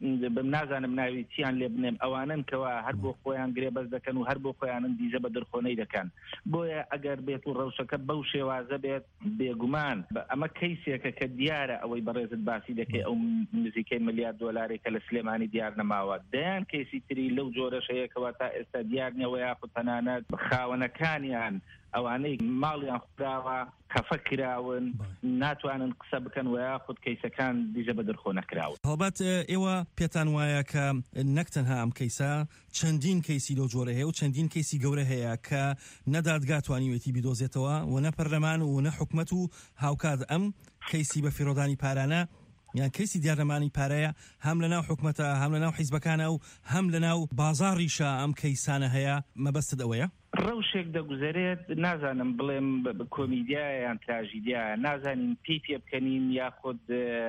نازانم ناوی چیان لێ بنێم ئەوانن کەوا هەر بۆ خۆیان گرێبەست دەکەن و هەر بۆ خۆیانن دیزە بە دەرخۆنەی دەکەن. بۆیە ئەگەر بێت و ڕەوشەکە بەو شێوازە بێت بێگومان ئەمە کەیسێکە کە دیارە ئەوەی بەڕێزت باسی دەکەی ئەو نزیکەی ملیار دۆلاری کە لە سلێمانی دیار نەماوە. دەیان کەیسی تری لەو جۆرەشەیەکەوە تا ئێستا دیار نەوە یاخود تەنانەت خاوەنەکانیان ئەوانەی ماڵیان خوراوە کەفە کراون ناتوانن قسە بکەن و یاخود کەیسەکان دیزە بە دەرخۆ نەکراون. هەڵبەت ئێوە پێتان وایە کە نەک تەنها ئەم کەیسە چەندین کەیسی لەو جۆرە هەیە و چەندین کەیسی گەورە هەیە کە نەدادگا توانیوێتی بیدۆزێتەوە و نە پەرلەمان و نە حکومەت و هاوکات ئەم کەیسی بە فیرۆدانی پارانە یان کەیسی دیارنەمانی پارەیە هەم لە ناو حکومەتە هەم لە ناو حیزبەکانە و هەم لە ناو بازاڕیشە ئەم کەیسانە هەیە. مەبەستت ئەوەیە؟ ڕەوشێک دەگوزارێت نازانم بڵێم کۆمیدیایە یان تراژیدیایە، نازانین پێی پێ بکەنین یاخود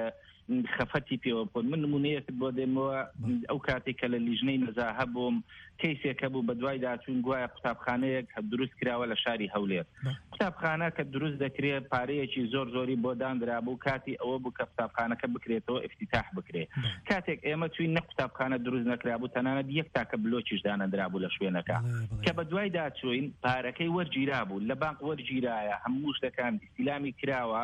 خەفەتی پێوە بکۆن. من نمونەیەکت بۆ دێمەوە ئەو کاتێک کە لە لیژنەی نەزاهە بووم کەیسێکە بوو بە دوای داچوون گوایە قوتابخانەیەک کە دروست کراوە لە شاری هەولێر. قوتابخانە کە دروست دەکرێت پارەیەکی زۆر زۆری بۆ دانرا بوو کاتی ئەوە بوو کە قوتابخانەکە بکرێتەوە افتتاح بکرێت. کاتێک ئێمە چوین نە قوتابخانە دروست نەکرابوو تەنانەت یەک تاکە بلۆکیش دانەدرا بوو لە شوێنەکە کە بە دوای داچوین پارەکەی وەرگیرا بوو لە بانک وەرگیرایە هەموو شتەکان ئیستیلامی کراوە،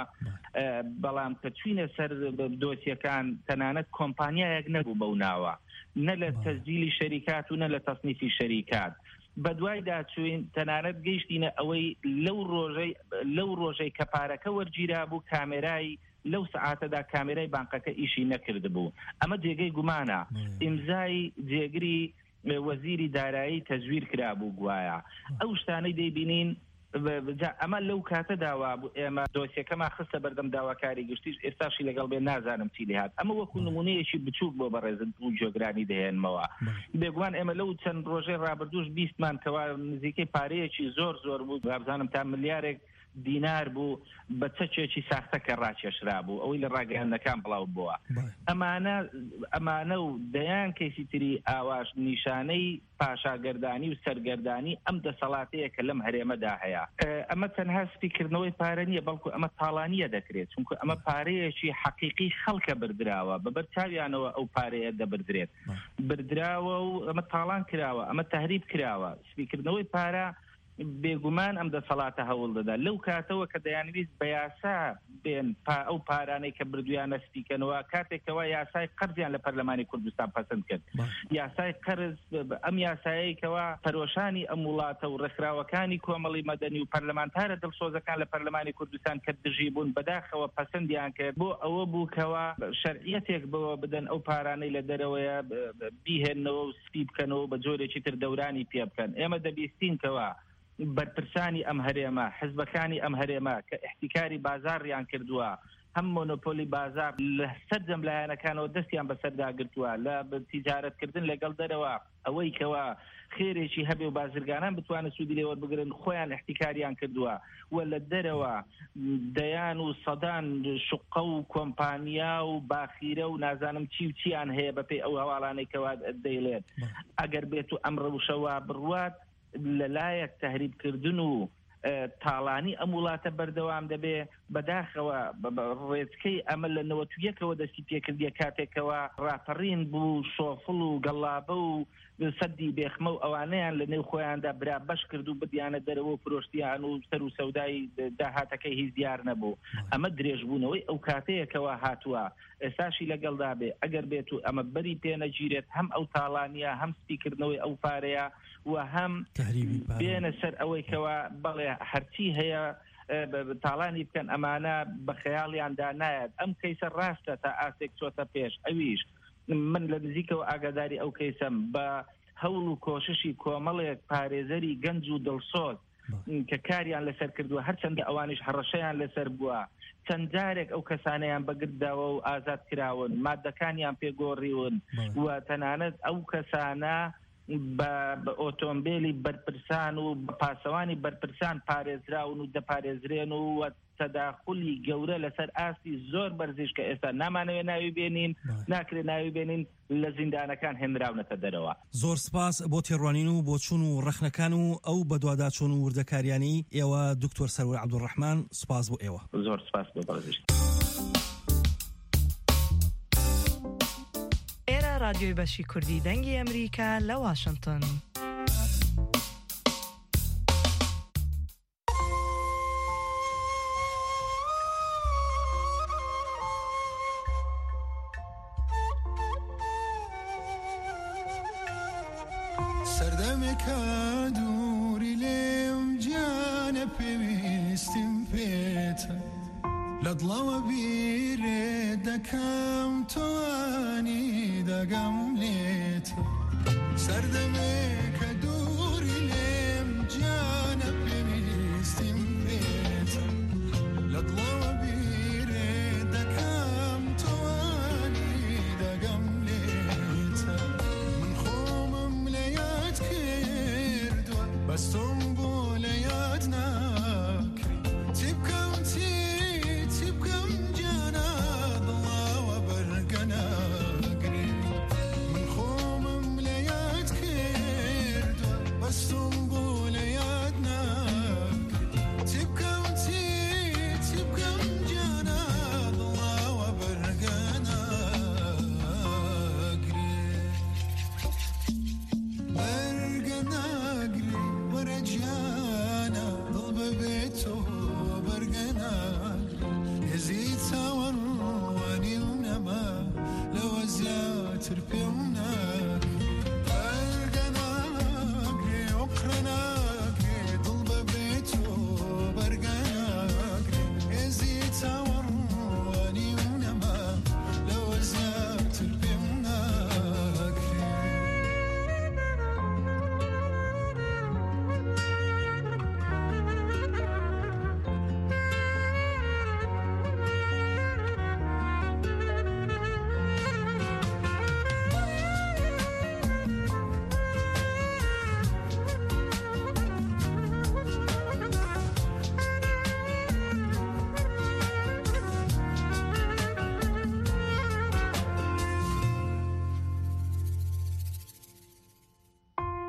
بەڵام کە چوینە سەر دۆسیەکان تەنانەت کۆمپانیایەک نەبوو بەو ناوە، نە لە تەسجیلی شەریکات و نە لە تەصنیفی شەریکات. بە دوای داچوین تەنانەت گەیشتینە ئەوەی لەو ڕۆژەی لەو ڕۆژەی کە پارەکە وەرگیرا بوو کامێرای لەو سعاتەدا کامێرای بانکەکە ئیشی نەکرد بوو. ئەمە جێگەی گومانە. ئیمزای جێگری وەزیری دارایی تەزویر کرابوو گوایە. ئەو شتانەی دەیبینین ئەمە لەو کاتە داوا بوو ئێمە دۆسیەکەمان خستە بەردەم داواکاری گشتیش ئێستاشی لەگەڵ بێ نازانم چی لێ هات ئەمە وەکو نمونەیەکی بچووک بۆ بەڕێزن و جۆگرانی دەهێنمەوە بێگومان ئێمە لەو چەند ڕۆژەی ڕابردووش بیستمان کەوا نزیکەی پارەیەکی زۆر زۆر بوو بابزانم تا ملیارێک دینار بوو بە چەکێکی ساختەکە ڕاکێشرا بوو ئەوەی لە ڕاگەیاندەکان بڵاو بووە ئەمانە ئەمانە و دەیان کەیسی تری ئاواش نیشانەی پاشاگەردانی و سەرگەردانی ئەم دەسەڵاتەیە کە لەم هەرێمەدا هەیە ئەمە تەنها سپیکردنەوەی پارە نییە بەڵکو ئەمە تاڵانیە دەکرێت چونکە ئەمە پارەیەکی حەقیقی خەڵکە بردراوە بەبەر چاویانەوە ئەو پارەیە دەبردرێت بردراوە و ئەمە تاڵان کراوە ئەمە تەهریب کراوە سپیکردنەوەی پارە بێگومان ئەم دەسەڵاتە هەوڵ دەدا لەو کاتەوە کە دەیانویست بە یاسا بێن ئەو پارانەی کە بردویانە سپیکەنەوە کاتێکەوە یاسای قەرزیان لە پەرلەمانی کوردستان پەسەند کرد یاسای قەرز ئەم یاسایەکەوە پەرۆشانی ئەم وڵاتە و ڕێکخراوەکانی کۆمەڵی مەدەنی و پەرلەمانتارە دڵسۆزەکان لە پەرلەمانی کوردستان کە دژی بوون بەداخەوە پەسەندیان کرد بۆ ئەوە بوو کەوە شەرعیەتێک بەوە بدەن ئەو پارانەی لە دەرەوەیە بیهێننەوە و سپی بکەنەوە بە جۆرێکی تر دەورانی پێ بکەن ئێمە دەبیستین کەوە بەرپرسانی ئەم هەرێمە حزبەکانی ئەم هەرێمە کە احتیکاری بازاڕیان کردووە هەم مۆنۆپۆلی بازار لە سەر جەملایەنەکانەوە دەستیان بەسەرداگرتووە لە تیجارەتکردن لەگەڵ دەرەوە ئەوەی کەوە خێرێکی هەبێ و بازرگانان بتوانە سوودی لێوە بگرن خۆیان احتیکاریان کردووە و لە دەرەوە دەیان و سەدان شقە و کۆمپانیا و باخیرە و نازانم چی و چیان هەیە بەپێی ئەو هەواڵانەی کەوا دەیڵێت ئەگەر بێت و ئەم ڕەوشەوە بڕوات لەلایەک تەهریبکردن و تاڵانی ئەم وڵاتە بەردەوام دەبێ بەداخەوە ڕێچکەی ئەمە لە نەوەت و یەکەوە دەستی پێکردیە کاتێکەوە ڕاپەڕین بوو شۆفڵ و گەڵابە و سەدی بێخمە و ئەوانەیان لە نێو خۆیاندا برا بەش کرد و بدیانە دەرەوە فرۆشتیان و سەر و سەودای داهاتەکەی هیچ دیار نەبوو ئەمە درێژبوونەوەی ئەو کاتەیەکەوە هاتووە ئێستاشی لەگەڵدا بێ ئەگەر بێت و ئەمە بەری پێنەگیرێت هەم ئەو تاڵانیە هەم سپیکردنەوەی ئەو پارەیە و هەم بێنە سەر ئەوەی کەوە بەڵێ هەرچی هەیە تاڵانی بکەن ئەمانە بە خەیاڵیاندا نایەت ئەم کەیسە ڕاستە تا ئاسێک چۆتە پێش ئەویش من لە نزیکەوە ئاگاداری ئەو کەیسەم بە هەوڵ و کۆششی کۆمەڵێک پارێزەری گەنج و دڵسۆز کە کاریان لەسەر کردووە هەرچەندە ئەوانش هەڕەشەیان لەسەر بووە چەند جارێک ئەو کەسانەیان بەگرداوە و ئازاد کراون مادەکانیان پێگۆڕیون و تەنانەت ئەو کەسانە بە ئۆتۆمبیلی بەرپرسان و پاسەوانی بەرپرسان پارێزراون و دەپارێزرێن و تەداخلی گەورە لەسەر ئاستی زۆر بەرزش کە ئێستا نامانەوێ ناوی بێنین ناکرێت ناوی بێنین لە زیندانەکان هێنراونەتە دەرەوە. زۆر سپاس بۆ تێڕوانین و بۆ چوون و ڕەخنەکان و ئەو بەدوادا چۆن و وردەکاریانی ئێوە دکتۆر سەروەر عەبدوڕەحمان سپاس بۆ ئێوە. زۆر سپاس بۆ بەڕێزش. ئێرە رادیۆی بەشی کوردی دەنگی ئەمریکا لە واشنگتن. سەردەمێکە دووری لێم گیانە پێویستیم پێتە لە دڵەوە بیرێ دەکەم تۆوانی دەگەم لێتە سەردەمێکە دووری لێم گیانە پێویستیم پێتە لە دڵەوە بیرێ دەکەم تۆوانی دەگەم لێتە من خۆمم لە یاد کردووە بەستۆم بۆ لە یاد ناکرێ چی بکەم چی چی بکەم گیانە دڵەوە بەرگە ناگرێ من خۆمم لە یاد کردووە بەستۆم بۆ لە یاد ناکرێ چی بکەم چی چی بکەم گیانە دڵەوە بەرگە ناگرێ بەرگە ناگرێ وەرە گیانە دڵ ببێت تۆ بەرگە ناگرێ هێزی چاوەڕوانی و نەما لەوە زیاتر پێم ناگرێ بەرگە ناگرێ ئۆقرە ناگرێ دڵ ببێت تۆ بەرگە ناگرێ هێزی چاوەڕوانی و نەما لەوە زیاتر پێم ناگرێ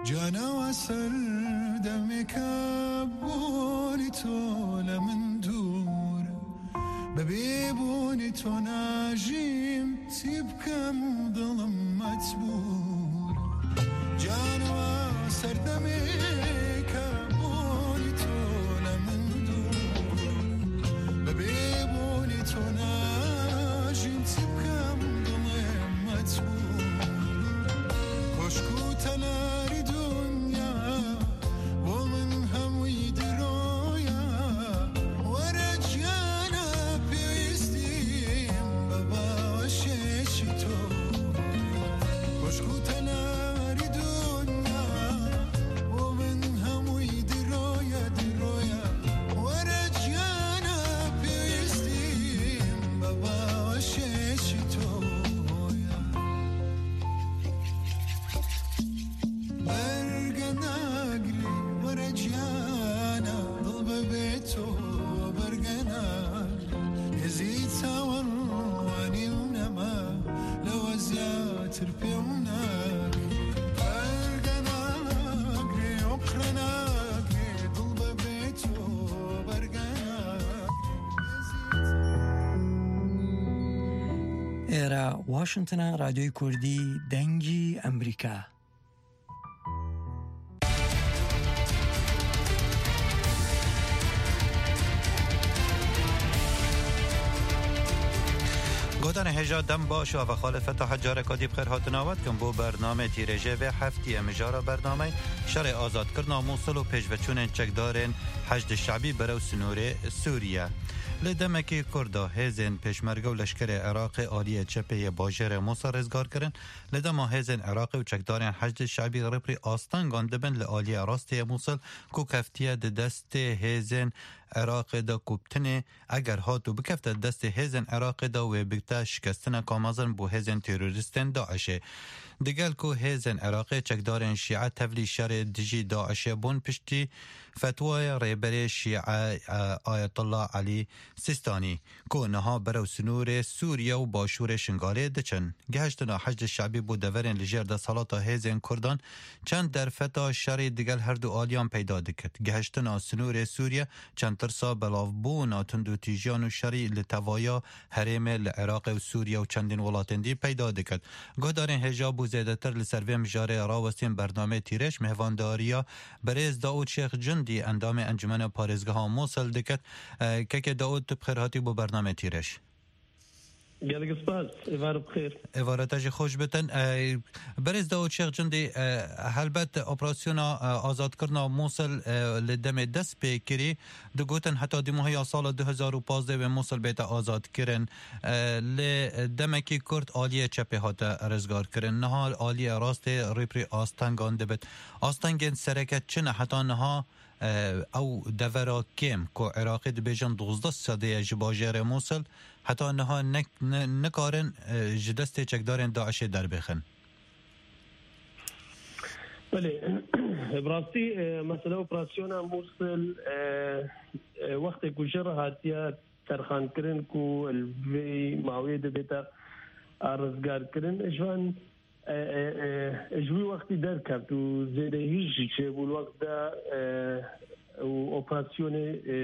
جانا سردمك بوني تولا من دور ببيبوني تناجيم تبكم ظلم متبور جانا سردمك بوني تولا من دور ببيبوني تناجيم تبكم ظلم متبور كشكو تناري دنيا ومن همي درويا ورجعنا بيستيم بابا وشيشتو كشكو تناري دنيا ومن همي درويا درويا ورجعنا بيستيم بابا وشيشتو برقناقلي ورجعنا ضلب بيته برقناقلي يزيد سواني ونما لو زيات ربيوناقلي برقناقلي وقرناقلي ضلب بيته برقناقلي ئێرە واشنگتنە رادیۆی کوردی دەنگی ئەمریکا. گودن هجا دم باش و خالف فتح جارکاتی بخیر هاتناوت کن بو برنامه تیرژه و هفتی امجارا برنامه شرع آزاد کرنا موصل و پیش بچون چکدارن حشد شعبی برو سنور سوریه لدمکی کردا هزن پیشمرگه و لشکر عراق آلی چپه باجر موسا رزگار کرن لدم هزن عراق و چکدارن حشد شعبی غربری آستان گانده بن لآلی راستی موصل کو کفتیه ده دست هزن عراق دا کوبتنه اگر هاتو بکفت دست هزن عراق دا و بکتا شکستن کامازن بو هزن تروریستن داعشه دگل کو هزن عراق چکدارن شیعه تفلی شر دجی داعشه بون پشتی فتوای ریبر شیعه آیت الله علی سیستانی کو نها برو سنور سوریه و باشور شنگاله دچن گهشتنا حشد شعبی بو دورن لجر دا سالاتا هزن کردان چند در فتا شر دگل هر دو آلیان پیدا دکت گهشتنا سنور سوریه چند ترسا بلاف بونا تندو تیجان و شری لتوایا حریم لعراق و سوریه و چندین ولاتن دی پیدا دکت گهدارین هجاب و زیده تر لسروی مجاره راوستین برنامه تیرش مهوانداریا بریز داود شیخ جندی اندام انجمن پارزگاه ها موصل دکت که که داود تو بخیر هاتی بو برنامه تیرش گلگ سپاس ایوار بخیر ایوارتاج خوش بتن برز داود شیخ جندی هلبت اپراسیون آزاد کرنا موصل لدم دست پیکری دو گوتن حتی دیموهای سال دو هزار و پانزده و موصل بیت آزاد کرن لدمکی کرد آلی چپه هات رزگار کرن نها آلی راست ریپری آستنگان دبت آستنگن سرکت چنه حتی نها او دورا کم که عراقی دبیجن دوزده ساده جباجر موصل حتی انها نک نکارن جدست چکدارن داعش در بخن. بله براستی مثلا اپراسیون موصل وقت کجر هاتیا ترخان کرن کو الوی معویه بیتا ارزگار کرن اجوان اجوی وقتی در کرد و زیده هیچی چه بول وقت دا اپراسیون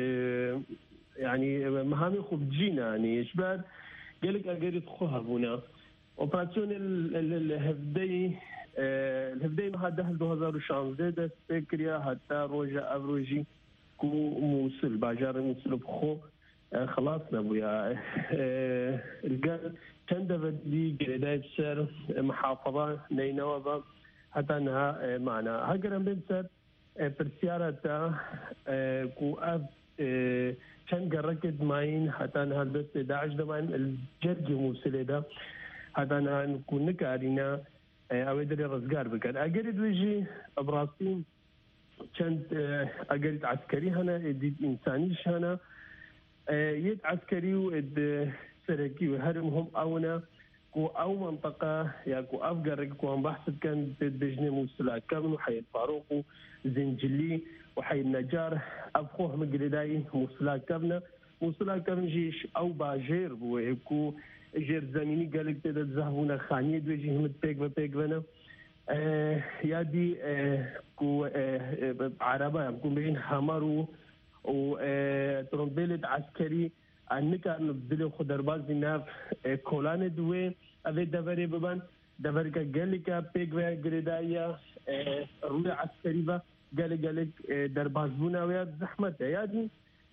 يعني مهامي خوب جينا يعني إشبال قالك أقريت خوها بنا أوبراسيون الهفدي الهفدي ما هذا دو هزار وشانزده ده فكريا حتى روجا أبروجي كو موصل باجار موصل بخو خلاص نبويا القال كان دفدي قريداي بسر محافظة نينوى حتى أنها معنا هقرن بنسر برسيارة كو أب كان قركت ماين حتى أنها بس داعش دمان الجرج موصل ده حتى أنها نكون نكارينا أو يدري رزقار بكر أقرد ويجي أبراسين كانت أقرد عسكري هنا إديد إنسانيش هنا يد عسكري وإد سركي وهرمهم أونا كو أو منطقة يا كو أفقر كو أم بحث كان بجنة موصلات كامل وحي الفاروق وزنجلي وحي النجار أبخوه مقرداي موصلات كامل موصلات كامل جيش أو باجير بوهكو جير زميني قالك تدا تزهبونا خانية دوجي هم تبيك ببيك بنا يادي كو عربة يكون بين حمر وترمبيلة عسكري أنك نبدل خدر باز ناف كولان دوي أبي دفري ببان دفرك جالك بيجوا جريدايا روي عسكري با جال جالك درباز بونا ويا زحمة يادي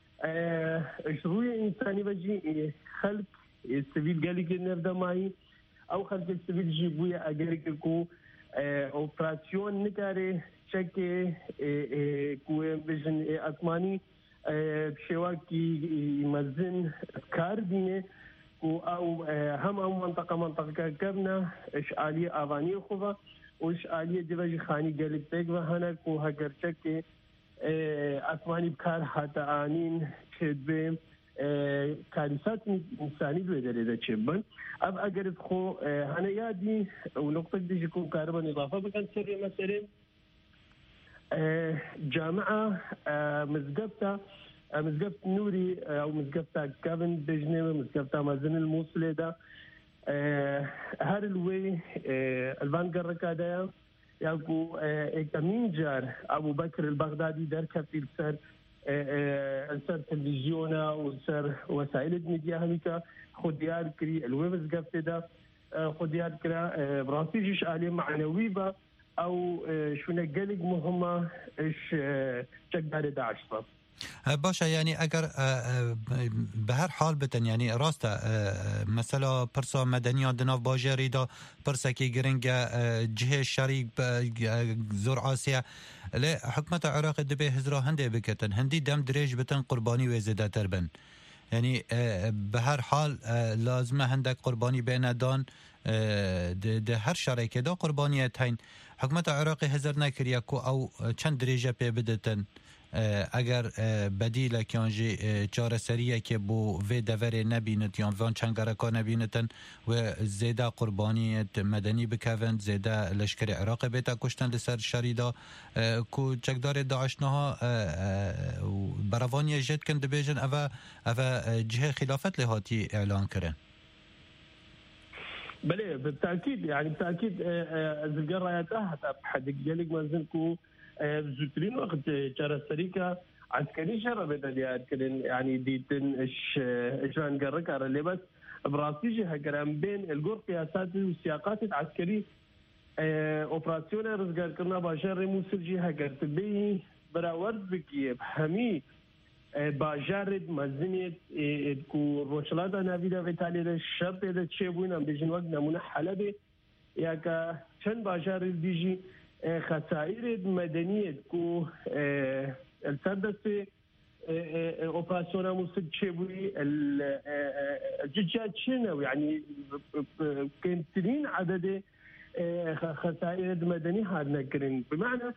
روي إنساني بجي خلق السبيل جالك نبدا معي أو خلق السبيل جيبويا أجرك كو اوپراسیون نکاره چکه کوه بجن اطمانی شوا کی مزن کار دینه کو او هم او منطقه منطقه کرنا اشعالی آوانی خوبا و اشعالی دیوژ خانی گلک تک و هنر کو هگر چکه اطمانی بکار حتی آنین شد كارثات إنسانية بدرجة تشبن أب أجرب خو أنا يادي ونقطة دي يكون كهرباء إضافة بكن سري مثلا جامعة مزقبتها مزقبت نوري أو مزقبتها كافن بجنة مزقبتها مازن الموصلة ده هار الوي البان قرقادة ياكو كمين جار أبو بكر البغدادي در كفيل سر السر تلفزيونا والسر وسائل الميديا هميكا خديار كري الويبز قفتدا خديار كرا براسيجيش عليه معنوي با او شونه قلق مهمة ايش تقدر داعش با باشا يعني اگر به هر حال بتن يعني راستا مثلا پرسا مدنیان دناف باجری دا پرسا کی گرنگ جهه شریک زور آسیا لی حکمت عراق دبی هزرا هنده بکتن هندی دم دریج بتن قربانی و زیده تر بن يعني به هر حال لازمه هندک قربانی بین دان ده هر شریک دا قربانیت هین حکمت عراق هزر نکریا کو او چند دریجه پی بدتن اگر بدیل کانجی چاره سریه که بو و دوره نبینت یا وان چنگرکا نبینتن و زیده قربانیت مدنی بکوند زیده لشکر عراق بیتا کشتن لسر شریدا کو چکدار داعشنها بروانی جد کند بیجن اوه اوه جهه خلافت لهاتی اعلان کرن. بله بالتأكيد يعني بالتأكيد الزلقار راياتها حتى بحد قلق منزلكو زوترين وقت جرى السريكة عسكري شرع بدل يعني ديتن ايش اجران قرق على اللي بس براسيجي هكرام بين الجور قياسات والسياقات العسكري اوبراسيون رزقار كنا باشر موسرجي هكر تبي براورد بكي بحمي باجارد مزنيت كو روشلادا نافيدا فيتالي الشرط اذا تشيبوين ام بيجن وقت نمونه حلبة ياكا چند باجارد بيجي خسائر مدنية كو السردس اوبراسيون موسد تشيبوي الجيجات شنو يعني كنتين عدد خسائر مدني هاد نكرين بمعنى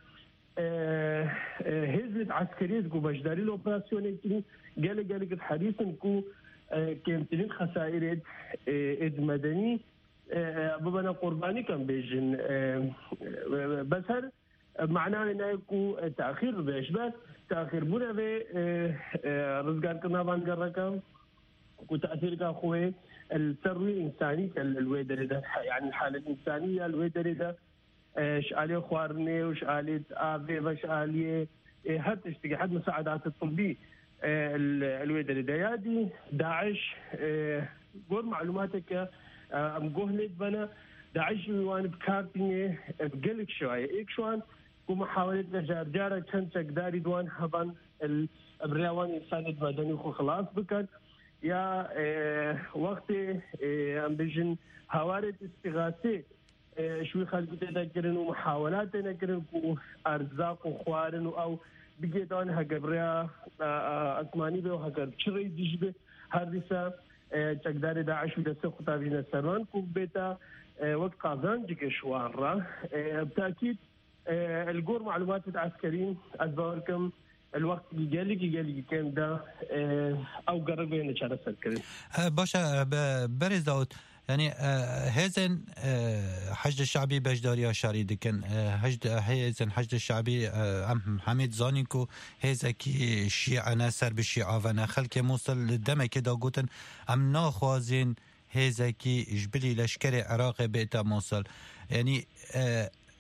هزت عسكرية كو بجداري الأوبراسيون يمكن قال قال قد حديثا كو كمتلين خسائر إد مدني ببنا قرباني كان بيجن بس هر معناه إنه كو تأخير بيش بس تأخير بنا في رزقار كنا بانقرقا كو تأثير كأخوه الثروي إنساني الويدر ده يعني الحالة الإنسانية الويدر ده شعالية خوارني وشعالية آبي وشعالية حتى اشتغي حد مساعدات الطبية الويدر ديادي داعش قول معلوماتك ام قهلت بنا داعش وان بكارتيني بقلك شوية ايك شوان ومحاولة جارجارة كان تقداري دوان هبان البريوان إنسان مدني خو خلاص بكت يا وقت ام بيجن هوارة استغاثة شوي خلق تذكرن ومحاولات تذكرن أرزاق وخوارن أو بجدان هجبريا أسماني به وهجر شري ديجبه هردسا تقدر داعش ودسه خطابين السران كوبيتا وقت قازان جك شوارة بالتأكيد الجور معلومات العسكريين أذكركم الوقت يجلك يجلك كان ده أو قرب بين شهر السكرين. باشا برز داود يعني هزن حشد الشعبي بجداريا شاريد كان حشد هزن حشد الشعبي ام حميد زانيكو هزكي شيعة ناصر بالشيعة ونا خلك موصل دم كده قوتن ام ناخوازين هزكي جبلي لشكر عراق بيتا موصل يعني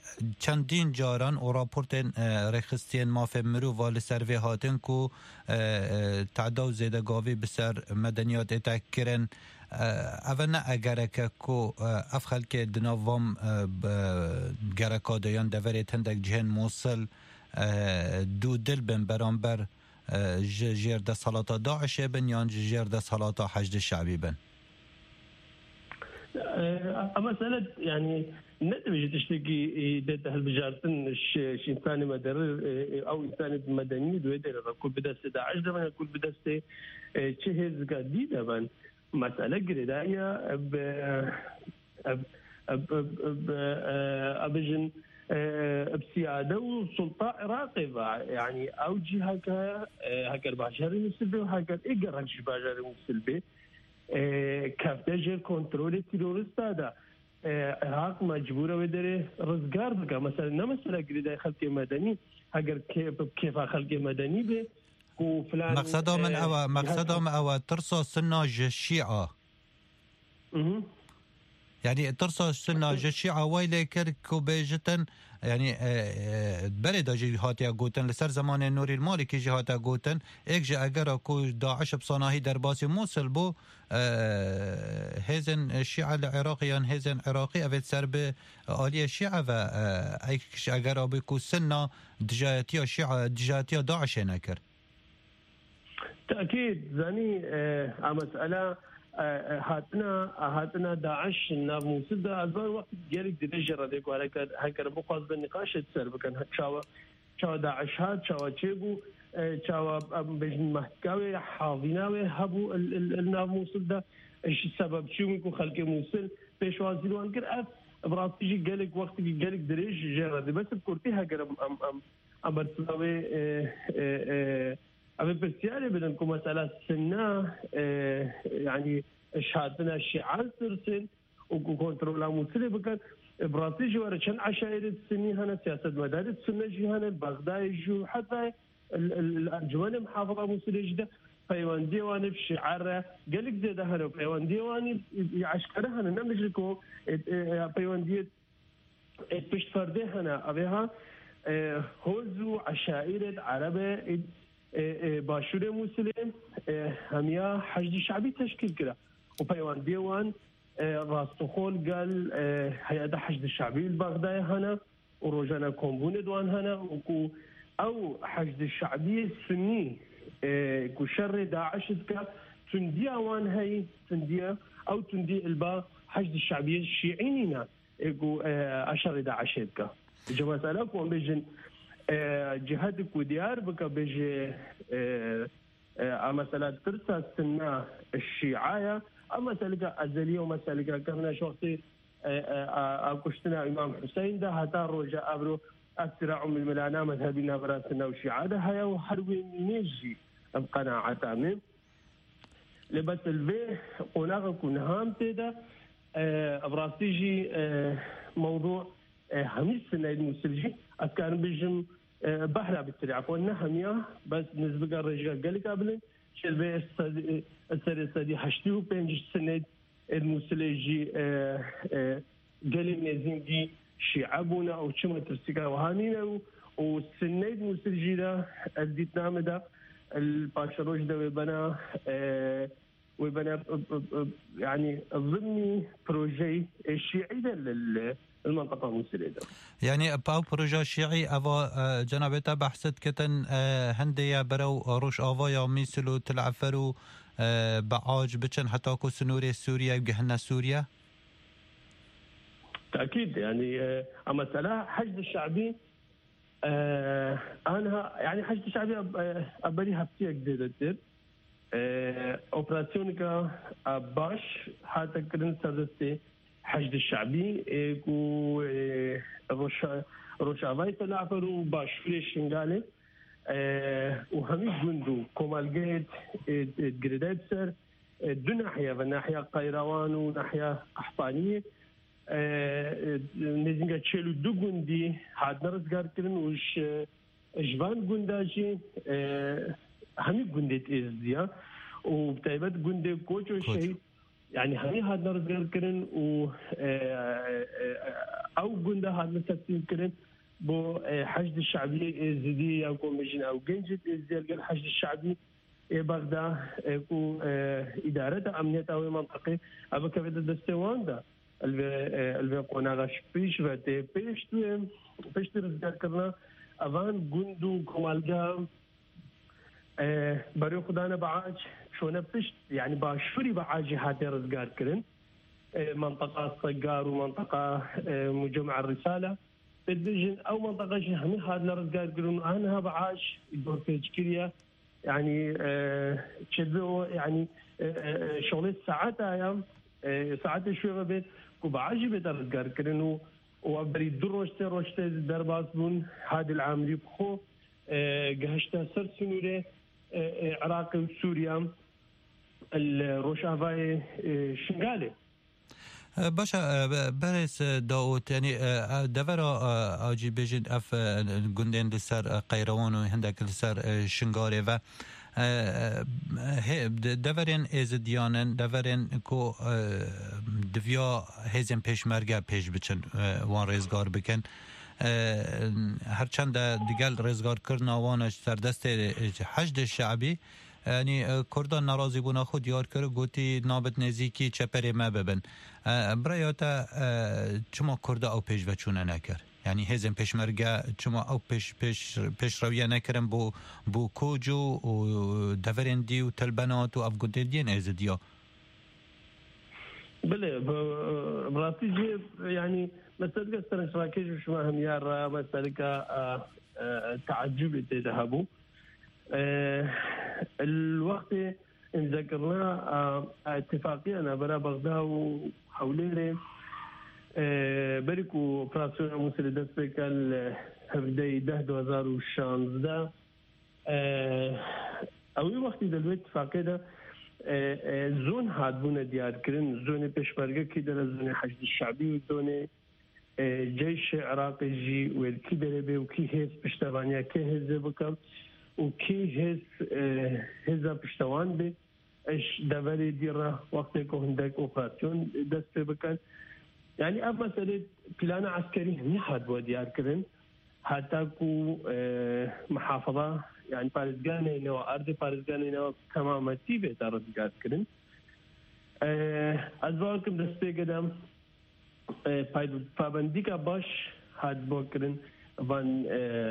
چندین جاران و راپورتن رخصتین مافه مروفا لسر و هاتن کو تعداو زیده گاوی بسر مدنیات اتکرن اونا اگر که کو اف خلک دناوام گرکا دیان دوری تندک جهن موصل دو دل بن برانبر جیر ده صلاة داعش بن یان جیر ده صلاة حشد شعبی بن. مسألة يعني نتبجي تشتكي ده هالبجارتن ش إنسان مدرر أو إنسان مدني دويدر كل بدست داعش ده كل بدست شهز جديدة من مسألة جديدة ب اب اب اب أبجن بسيادة وسلطة عراقية يعني أو جهة هكا هكا البشر المسلبي وهكا إجرا البشر المسلبي كافتاجر كنترول تيرورست هذا العراق مجبورة ودري رزقار بقى مثلا نمسألة جديدة خلق مدني هاجر كيف كيف خلق مدني به وفلان مقصده من أو مقصده من أو ترصو سنة الشيعة يعني ترصو سنة الشيعة ويلي كركو بيجتن يعني برد جي هاتيا قوتن لسر زمان نوري المالكي جي هاتيا قوتن ايك جي اگر اكو داعش بصناهي درباسي موصل بو هزن الشيعة العراقيان هزن عراقي افت سر به آلية الشيعة و ايك اگر بكو سنة دجاتيا الشيعة دجاتيا داعش نكر تأكيد زاني اه مسألة هاتنا هاتنا داعش ناب موسد أزار وقت جريك درجة رديك وهكذا هكذا بقصد النقاش تسر بكن شاو شاو داعش هات شاو تشيبو شاو بجن محكاوي حاضناوي هبو الناب موسد ده إيش السبب شو ممكن خلق موسل بيش وازيلوان كر أف براتيجي قالك وقت قالك درجة جرد بس بكرتي هكذا أم أم أم برتلاوي أبي برسيالي بدنكم مسألة سنة يعني شهادنا الشيعة ترسل وكنترولا مسلي بكن براتيجي ورشان عشائر السنين هنا سياسة مدارس سنة جهنا بغداد جو حتى الأنجمن محافظة مسلي جدا فيوان ديواني في شعار قالك زي هنا فيوان ديواني عشكرها هنا نمجلكو فيوان دي بيش فردي هنا أبيها هوزو عشائر عربة باشور مسلم هميا حشد شعبي تشكيل كده وبيوان ديوان راستخول قال هيئة حشد الشعبي البغدادي هنا وروجانا كومبون دوان هنا وكو او حشد الشعبي السني كو شر داعش كا تنديا وان هي تنديا او تندي البا حشد الشعبي الشيعيين كو اشر داعش كا جماعه لكم بيجن جهادك وديار بك بيجي مثلا ترسى السنة الشيعية أما سلقة أزلية وما سلقة كنا شوقتي أكشتنا إمام حسين ده هتا رجاء أبرو أسرع من الملانا مذهبنا براسنا وشيعة ده هيا وحروي نيجي بقناعة تامين لبس البيه قناغ كنهام تيدا براسيجي موضوع هميس سنة المسلجي أكان بيجم بحرة بالتري عفوا نهمية بس نسبة الرجال قال قبل شلبي السر السدي حشتيه بينج سنة المسلجي قال نزينجي شعبنا أو شو ما ترسكا وهانينا والسنة المسلجي ده أديت نام ده الباشروج ده وبنا وبنا يعني ضمني بروجي الشيعي ده لل المنطقة المسلمة يعني باو بروجا شيعي أفا جنابتا بحثت كتن هندية برو روش آوايا ميسلو تلعفرو بعاج بچن حتى كو سنوري سوريا يبقى سوريا تأكيد يعني أما سلا حشد الشعبي أنا يعني حشد الشعبي أبري هفتي جديدة تصير أوبراسيونك باش حتى كرن سادستي حشد الشعبي كو روشا روشافاي تلعفرو باشوري شنغالي وهمي جندو كومالجيت جريدات سر دو ناحية وناحية قيروان وناحية قحطانية نزنجا تشيلو دو جندي حاد نرزقار كرن وش جبان جنداجي همي جندت إزديا وبتايبات جندي كوچو شهيد يعني همي هاد نرزقار كرن و أو گونده هات تسلیم کردن بو حشد الشعبي زدي أو كوميشن أو جنجت زي الحشد الشعبي بغدا كو إدارة أمنية أو منطقة أبا كيف تدستوان ده الفي قناغش بيش وتي بيش بيش ترزقار كرنا أفان جندو كمالجا بريو خدانا بعاج شونا بيش يعني باشوري بعاجي هاتي رزقار كرن منطقة صقار ومنطقة مجمع الرسالة الدجن او منطقه جهمي هذا لرزقار يقولون انا بعاش يدور في تشكيليا يعني تشبه يعني شغل ساعات ايام ساعات شويه بيت وبعاجي بيت رزقار كرنو وبري دروشته روشته درباس بون هذا العاملي بخو جهشته سر سنوره عراق وسوريا الروشافاي شنغالي باشا برس داوت يعني دورا آجی بجن اف گندن لسر قیروان و هندک لسر شنگاره و دورین از دیانن دورین کو دویا هزم پیشمرگه پیش بچن وان رزگار بکن هرچند دیگل رزگار کرنا وانش سردست حشد شعبی یعنی کردان ناراضی بونا خود یار کرد گوتی نابت نزیکی چپری ما ببن برای تا چما کرده او پیش و چونه نکر یعنی هزم پیشمرگه چما او پیش پیش پیش رویه نکرم بو بو کوجو و دورندی و تلبنات و افگوده دین از دیا بله براستی يعني مسألة استراتيجية شو شو هم يارا مسألة تعجب تذهبوا الوقت إن ذكرنا اتفاقية أنا برا بغداد وحوليري بريكو اوبراسيون مسلسل سبيكال هفدي ده دو هزار وشانزده اوی وقتی دلوی اتفاقیه ده زون هادبونه دیار کرن زون پیشمرگه که در زون حشد الشعبی و زون جيش عراقي جي والكي دربي وكي هيز بشتوانيا كي هيز بكم وكي هيز هيزا بشتوان بي اش دفالي ديرا وقتك وهندك اوبراسيون دست بكن يعني اب مسألة بلان عسكري نحد وديار كرن حتى كو محافظة يعني بارزقاني نو أرض بارزقاني نو تماما تيبه تارزقات كرن أزباركم دسته قدم پابندی کا باش هاد بوکرن ابان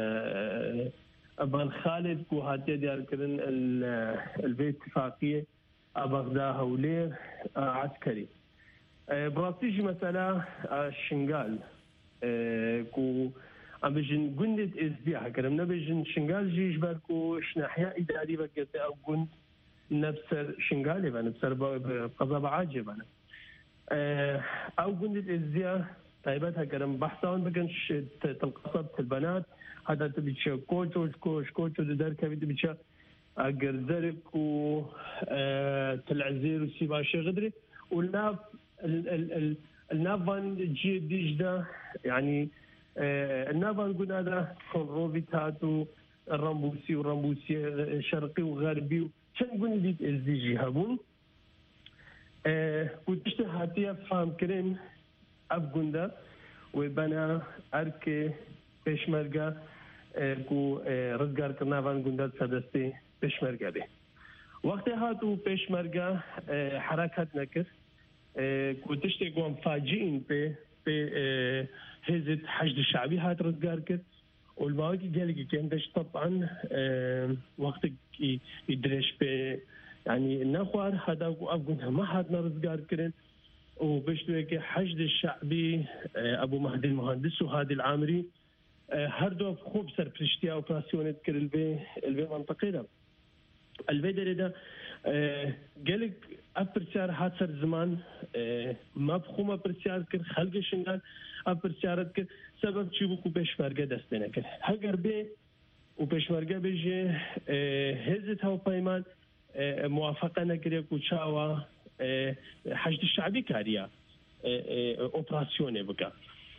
ابان خالد کو هاتي ديار كرن البيت اتفاقيه ابغدا هولير عسكري براسيج مساله شنغال كو ام بيجن جندت ازبيها كرم نبيجن شنغال جيش بالكو شناحيا اداري بقت او جند نفس شنغالي بنفس قضاء عاجبه او قلت ازياء طيبتها كرم بحثان بكنش تنقصب البنات هذا تبي تشا كوتش كوش كوتش دار كيف تبي تشا اقرزرك و تلعزير وسيباشي غدري والناف النافان جي ديجدا يعني النافان قلنا هذا روفيتاتو الرامبوسي والرامبوسي شرقي وغربي شن قلت ازديجي هابون كنت هاتيا فهم كرين أفغندا وبنا أركي بيشمرجا كو رزقار كنا فانغندا سدستي بيشمرجا به وقت هاتو بيشمرجا حركات نكر كنت تشتكوا مفاجئين ب ب هزة حشد الشعبي هات رزقار كر والباقي قال كندش طبعا وقت يدرش ب يعني النخوار هذا أفغان ما حد نرزقار كرن وبشتوى حشد الشعبي أبو مهدي المهندس وهادي العامري هردو خوب سر برشتيا أوبراسيونات كر البي البي منطقة ده البي ده ده قالك أبرسيار هات سر زمان ما بخوم أبرسيار كر خلق شنغال أبرسيارات كر سبب شيء بكو بيشمرقة دستنا كر هجر بي وبيشمرقة بيجي هزت هاو بايمان موافقه نکرده کوچاوا حشد الشعبي كاريا اوبراسيون بكا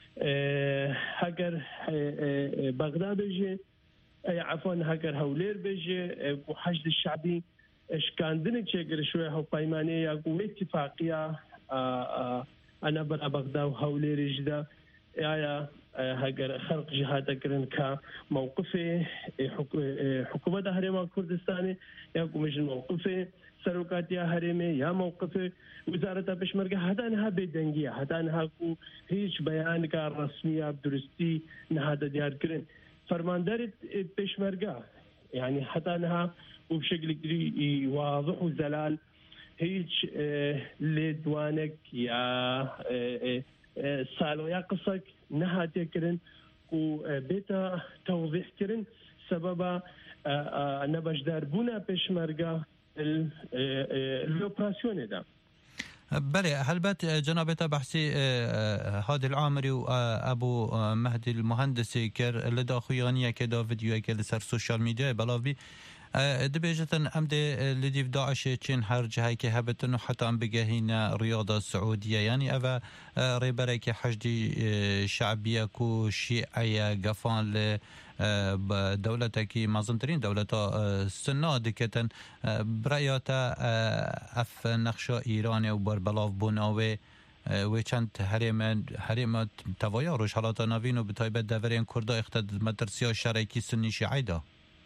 هاجر بغداد بيجي عفوا هاجر هولير بيجي حشد الشعبي اش كان دنك شكل شويه هو بايمانيه يا اتفاقيه انا برا بغداد وهولير جدا يا هاجر خلق جهات كرن كموقفه حكومة هرم كردستاني يا كمش موقفه سروكات يا هرمي يا موقفه وزارة بشمركة هذا أنها بدنجية هذا أنها كو هيج بيان كار رسمية بدرستي نهذا ديار كرن فرماندار بشمركة يعني حتى أنها وبشكل كبير واضح وزلال هيج لدوانك يا سالو يا قصك نهات كرن وبيتا توضيح كرن سبب نبشدار بونا بشمركة الأوبراسيون ده. بله هل بات جنابته بحثي هادي العامري وابو مهدي المهندسي كر لدا خويانيه كدا فيديو كده سر سوشيال ميديا بلاوي دبيجتن امدي لدي داعش تشين هر جهه كي هبتن حتى ام بجهينا رياضه السعوديه يعني افا ريبرك حشدي شعبيه كو شيعيه قفان ل دولتك مازنترين دولتا سنا دكتن برایاتا اف نقشا ایران و بربلاف بوناوه و چند حریم حریم توایا روش حالات نوین و بتایبت دورین کردا اختد مدرسیا شرعی سنی شیعی دا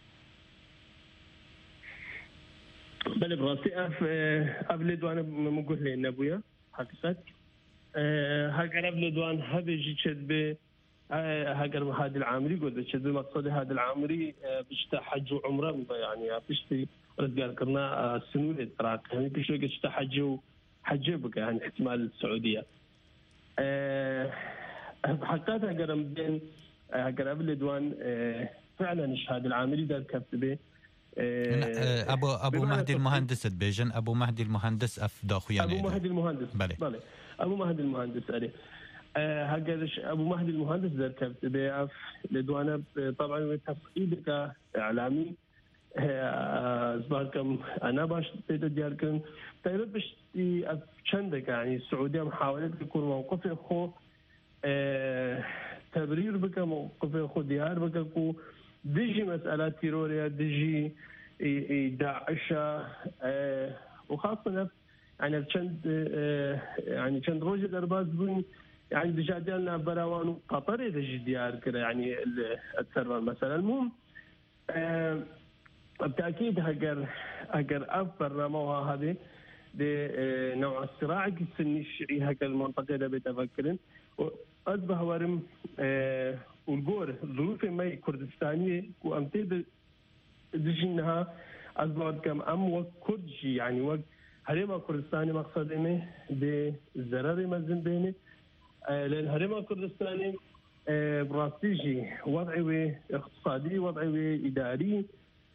بله براسي اف اف لدوان مقول لي نبويا حقيقة هاجر اف لدوان هبجي تشد ب هاجر هذا العامري قلت تشد مقصد هذا العامري بيشتا حج وعمره يعني بيشتي رجال كرنا سنول اتراك يعني بيشتي بيشتا حج حج بك يعني احتمال السعودية حقيقة هاجر بين هاجر اف لدوان فعلا ايش هذا العامري دار كتبه ابو ابو مهدي المهندس البيجن ابو مهدي المهندس اف داخو يعني ابو مهدي المهندس بله بله ابو مهدي المهندس عليه هاجرش ابو مهدي المهندس ذكرت بأف لدوانا طبعا تفقيدك اعلامي اسباركم انا باش تدياركم تايرد باش شندك يعني السعوديه محاوله تكون موقف اخو تبرير بك موقف اخو ديار بك كو دجي مسألة تيروريا دجي داعش وخاصة يعني كند يعني كند روج الأرباز بين يعني دجاجنا براوان قطر دجي ديار كده يعني السرور مثلا المهم بالتأكيد هجر هجر أف برنامجها هذه لنوع الصراع السني الشيعي هجر المنطقة ده بتفكرن وأصبح ورم والجور ظروف ما كردستانية وأمتد دجينها أصبحت كم أم وكردشي يعني وق هريما كردستاني مقصد إنه بالزرار مزن بينه لأن هريما كردستاني براستيجي وضعي اقتصادي وضعي إداري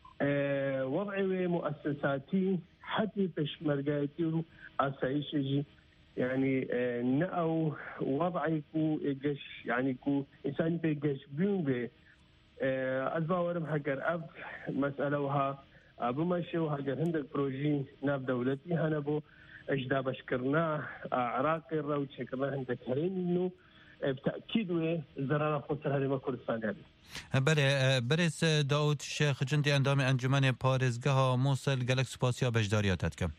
وضعي مؤسساتي حتى بشمرجاتي أسايشي يعني نأو وضعي كو إيجش يعني كو إنسان بيجش بيوم بي أزبا ورم هكر أب مسألة وها أبو ماشي وهكر هندك بروجي ناب دولتي هنبو أجدا بشكرنا عراقي الروج شكرنا هندك هرين إنه بتأكيد وزرارة خسر هذه ما كردستان هذه بله برس داود الشيخ جندي اندام انجمن پارێزگەها مووسڵ gelek سوپاسیا بەشداریاتەکەم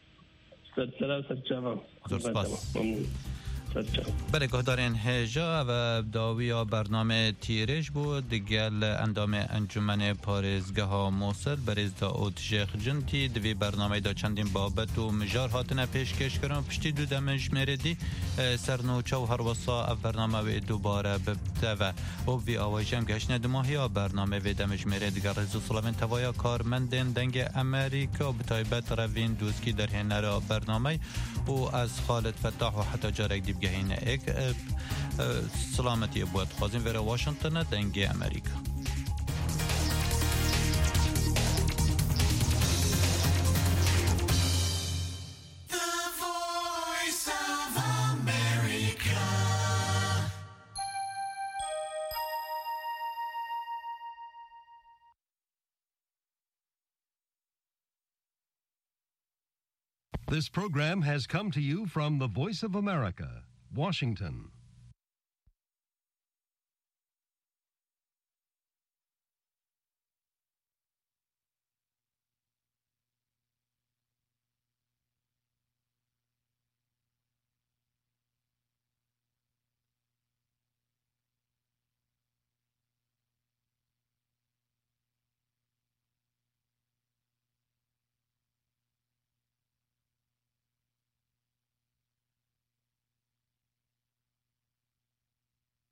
سلام سرچاوم سپاس بله گهدارین هجا و داویا برنامه تیرش بود دگل اندام انجمن پارێزگەها مووسڵ برز داود شیخ جنتی دوی برنامه دا چندین بابت و مجار هاتنه پیشکش کردن پشتی دو دمج مردی سرنوچه و هر وصا اف برنامه و دوباره ببته و او وی آوایشم گشنه دماهی برنامه و دمج مرد دیگر رزو سلامن توایا کارمندین دنگ امریکا و بتایبت روین دوزکی در هنر برنامه و از خالد فتاح و حتی جارک دیب گهینه ایک سلامتی بود خوازین وره واشنطن دنگ امریکا This program has come to you from the Voice of America, Washington.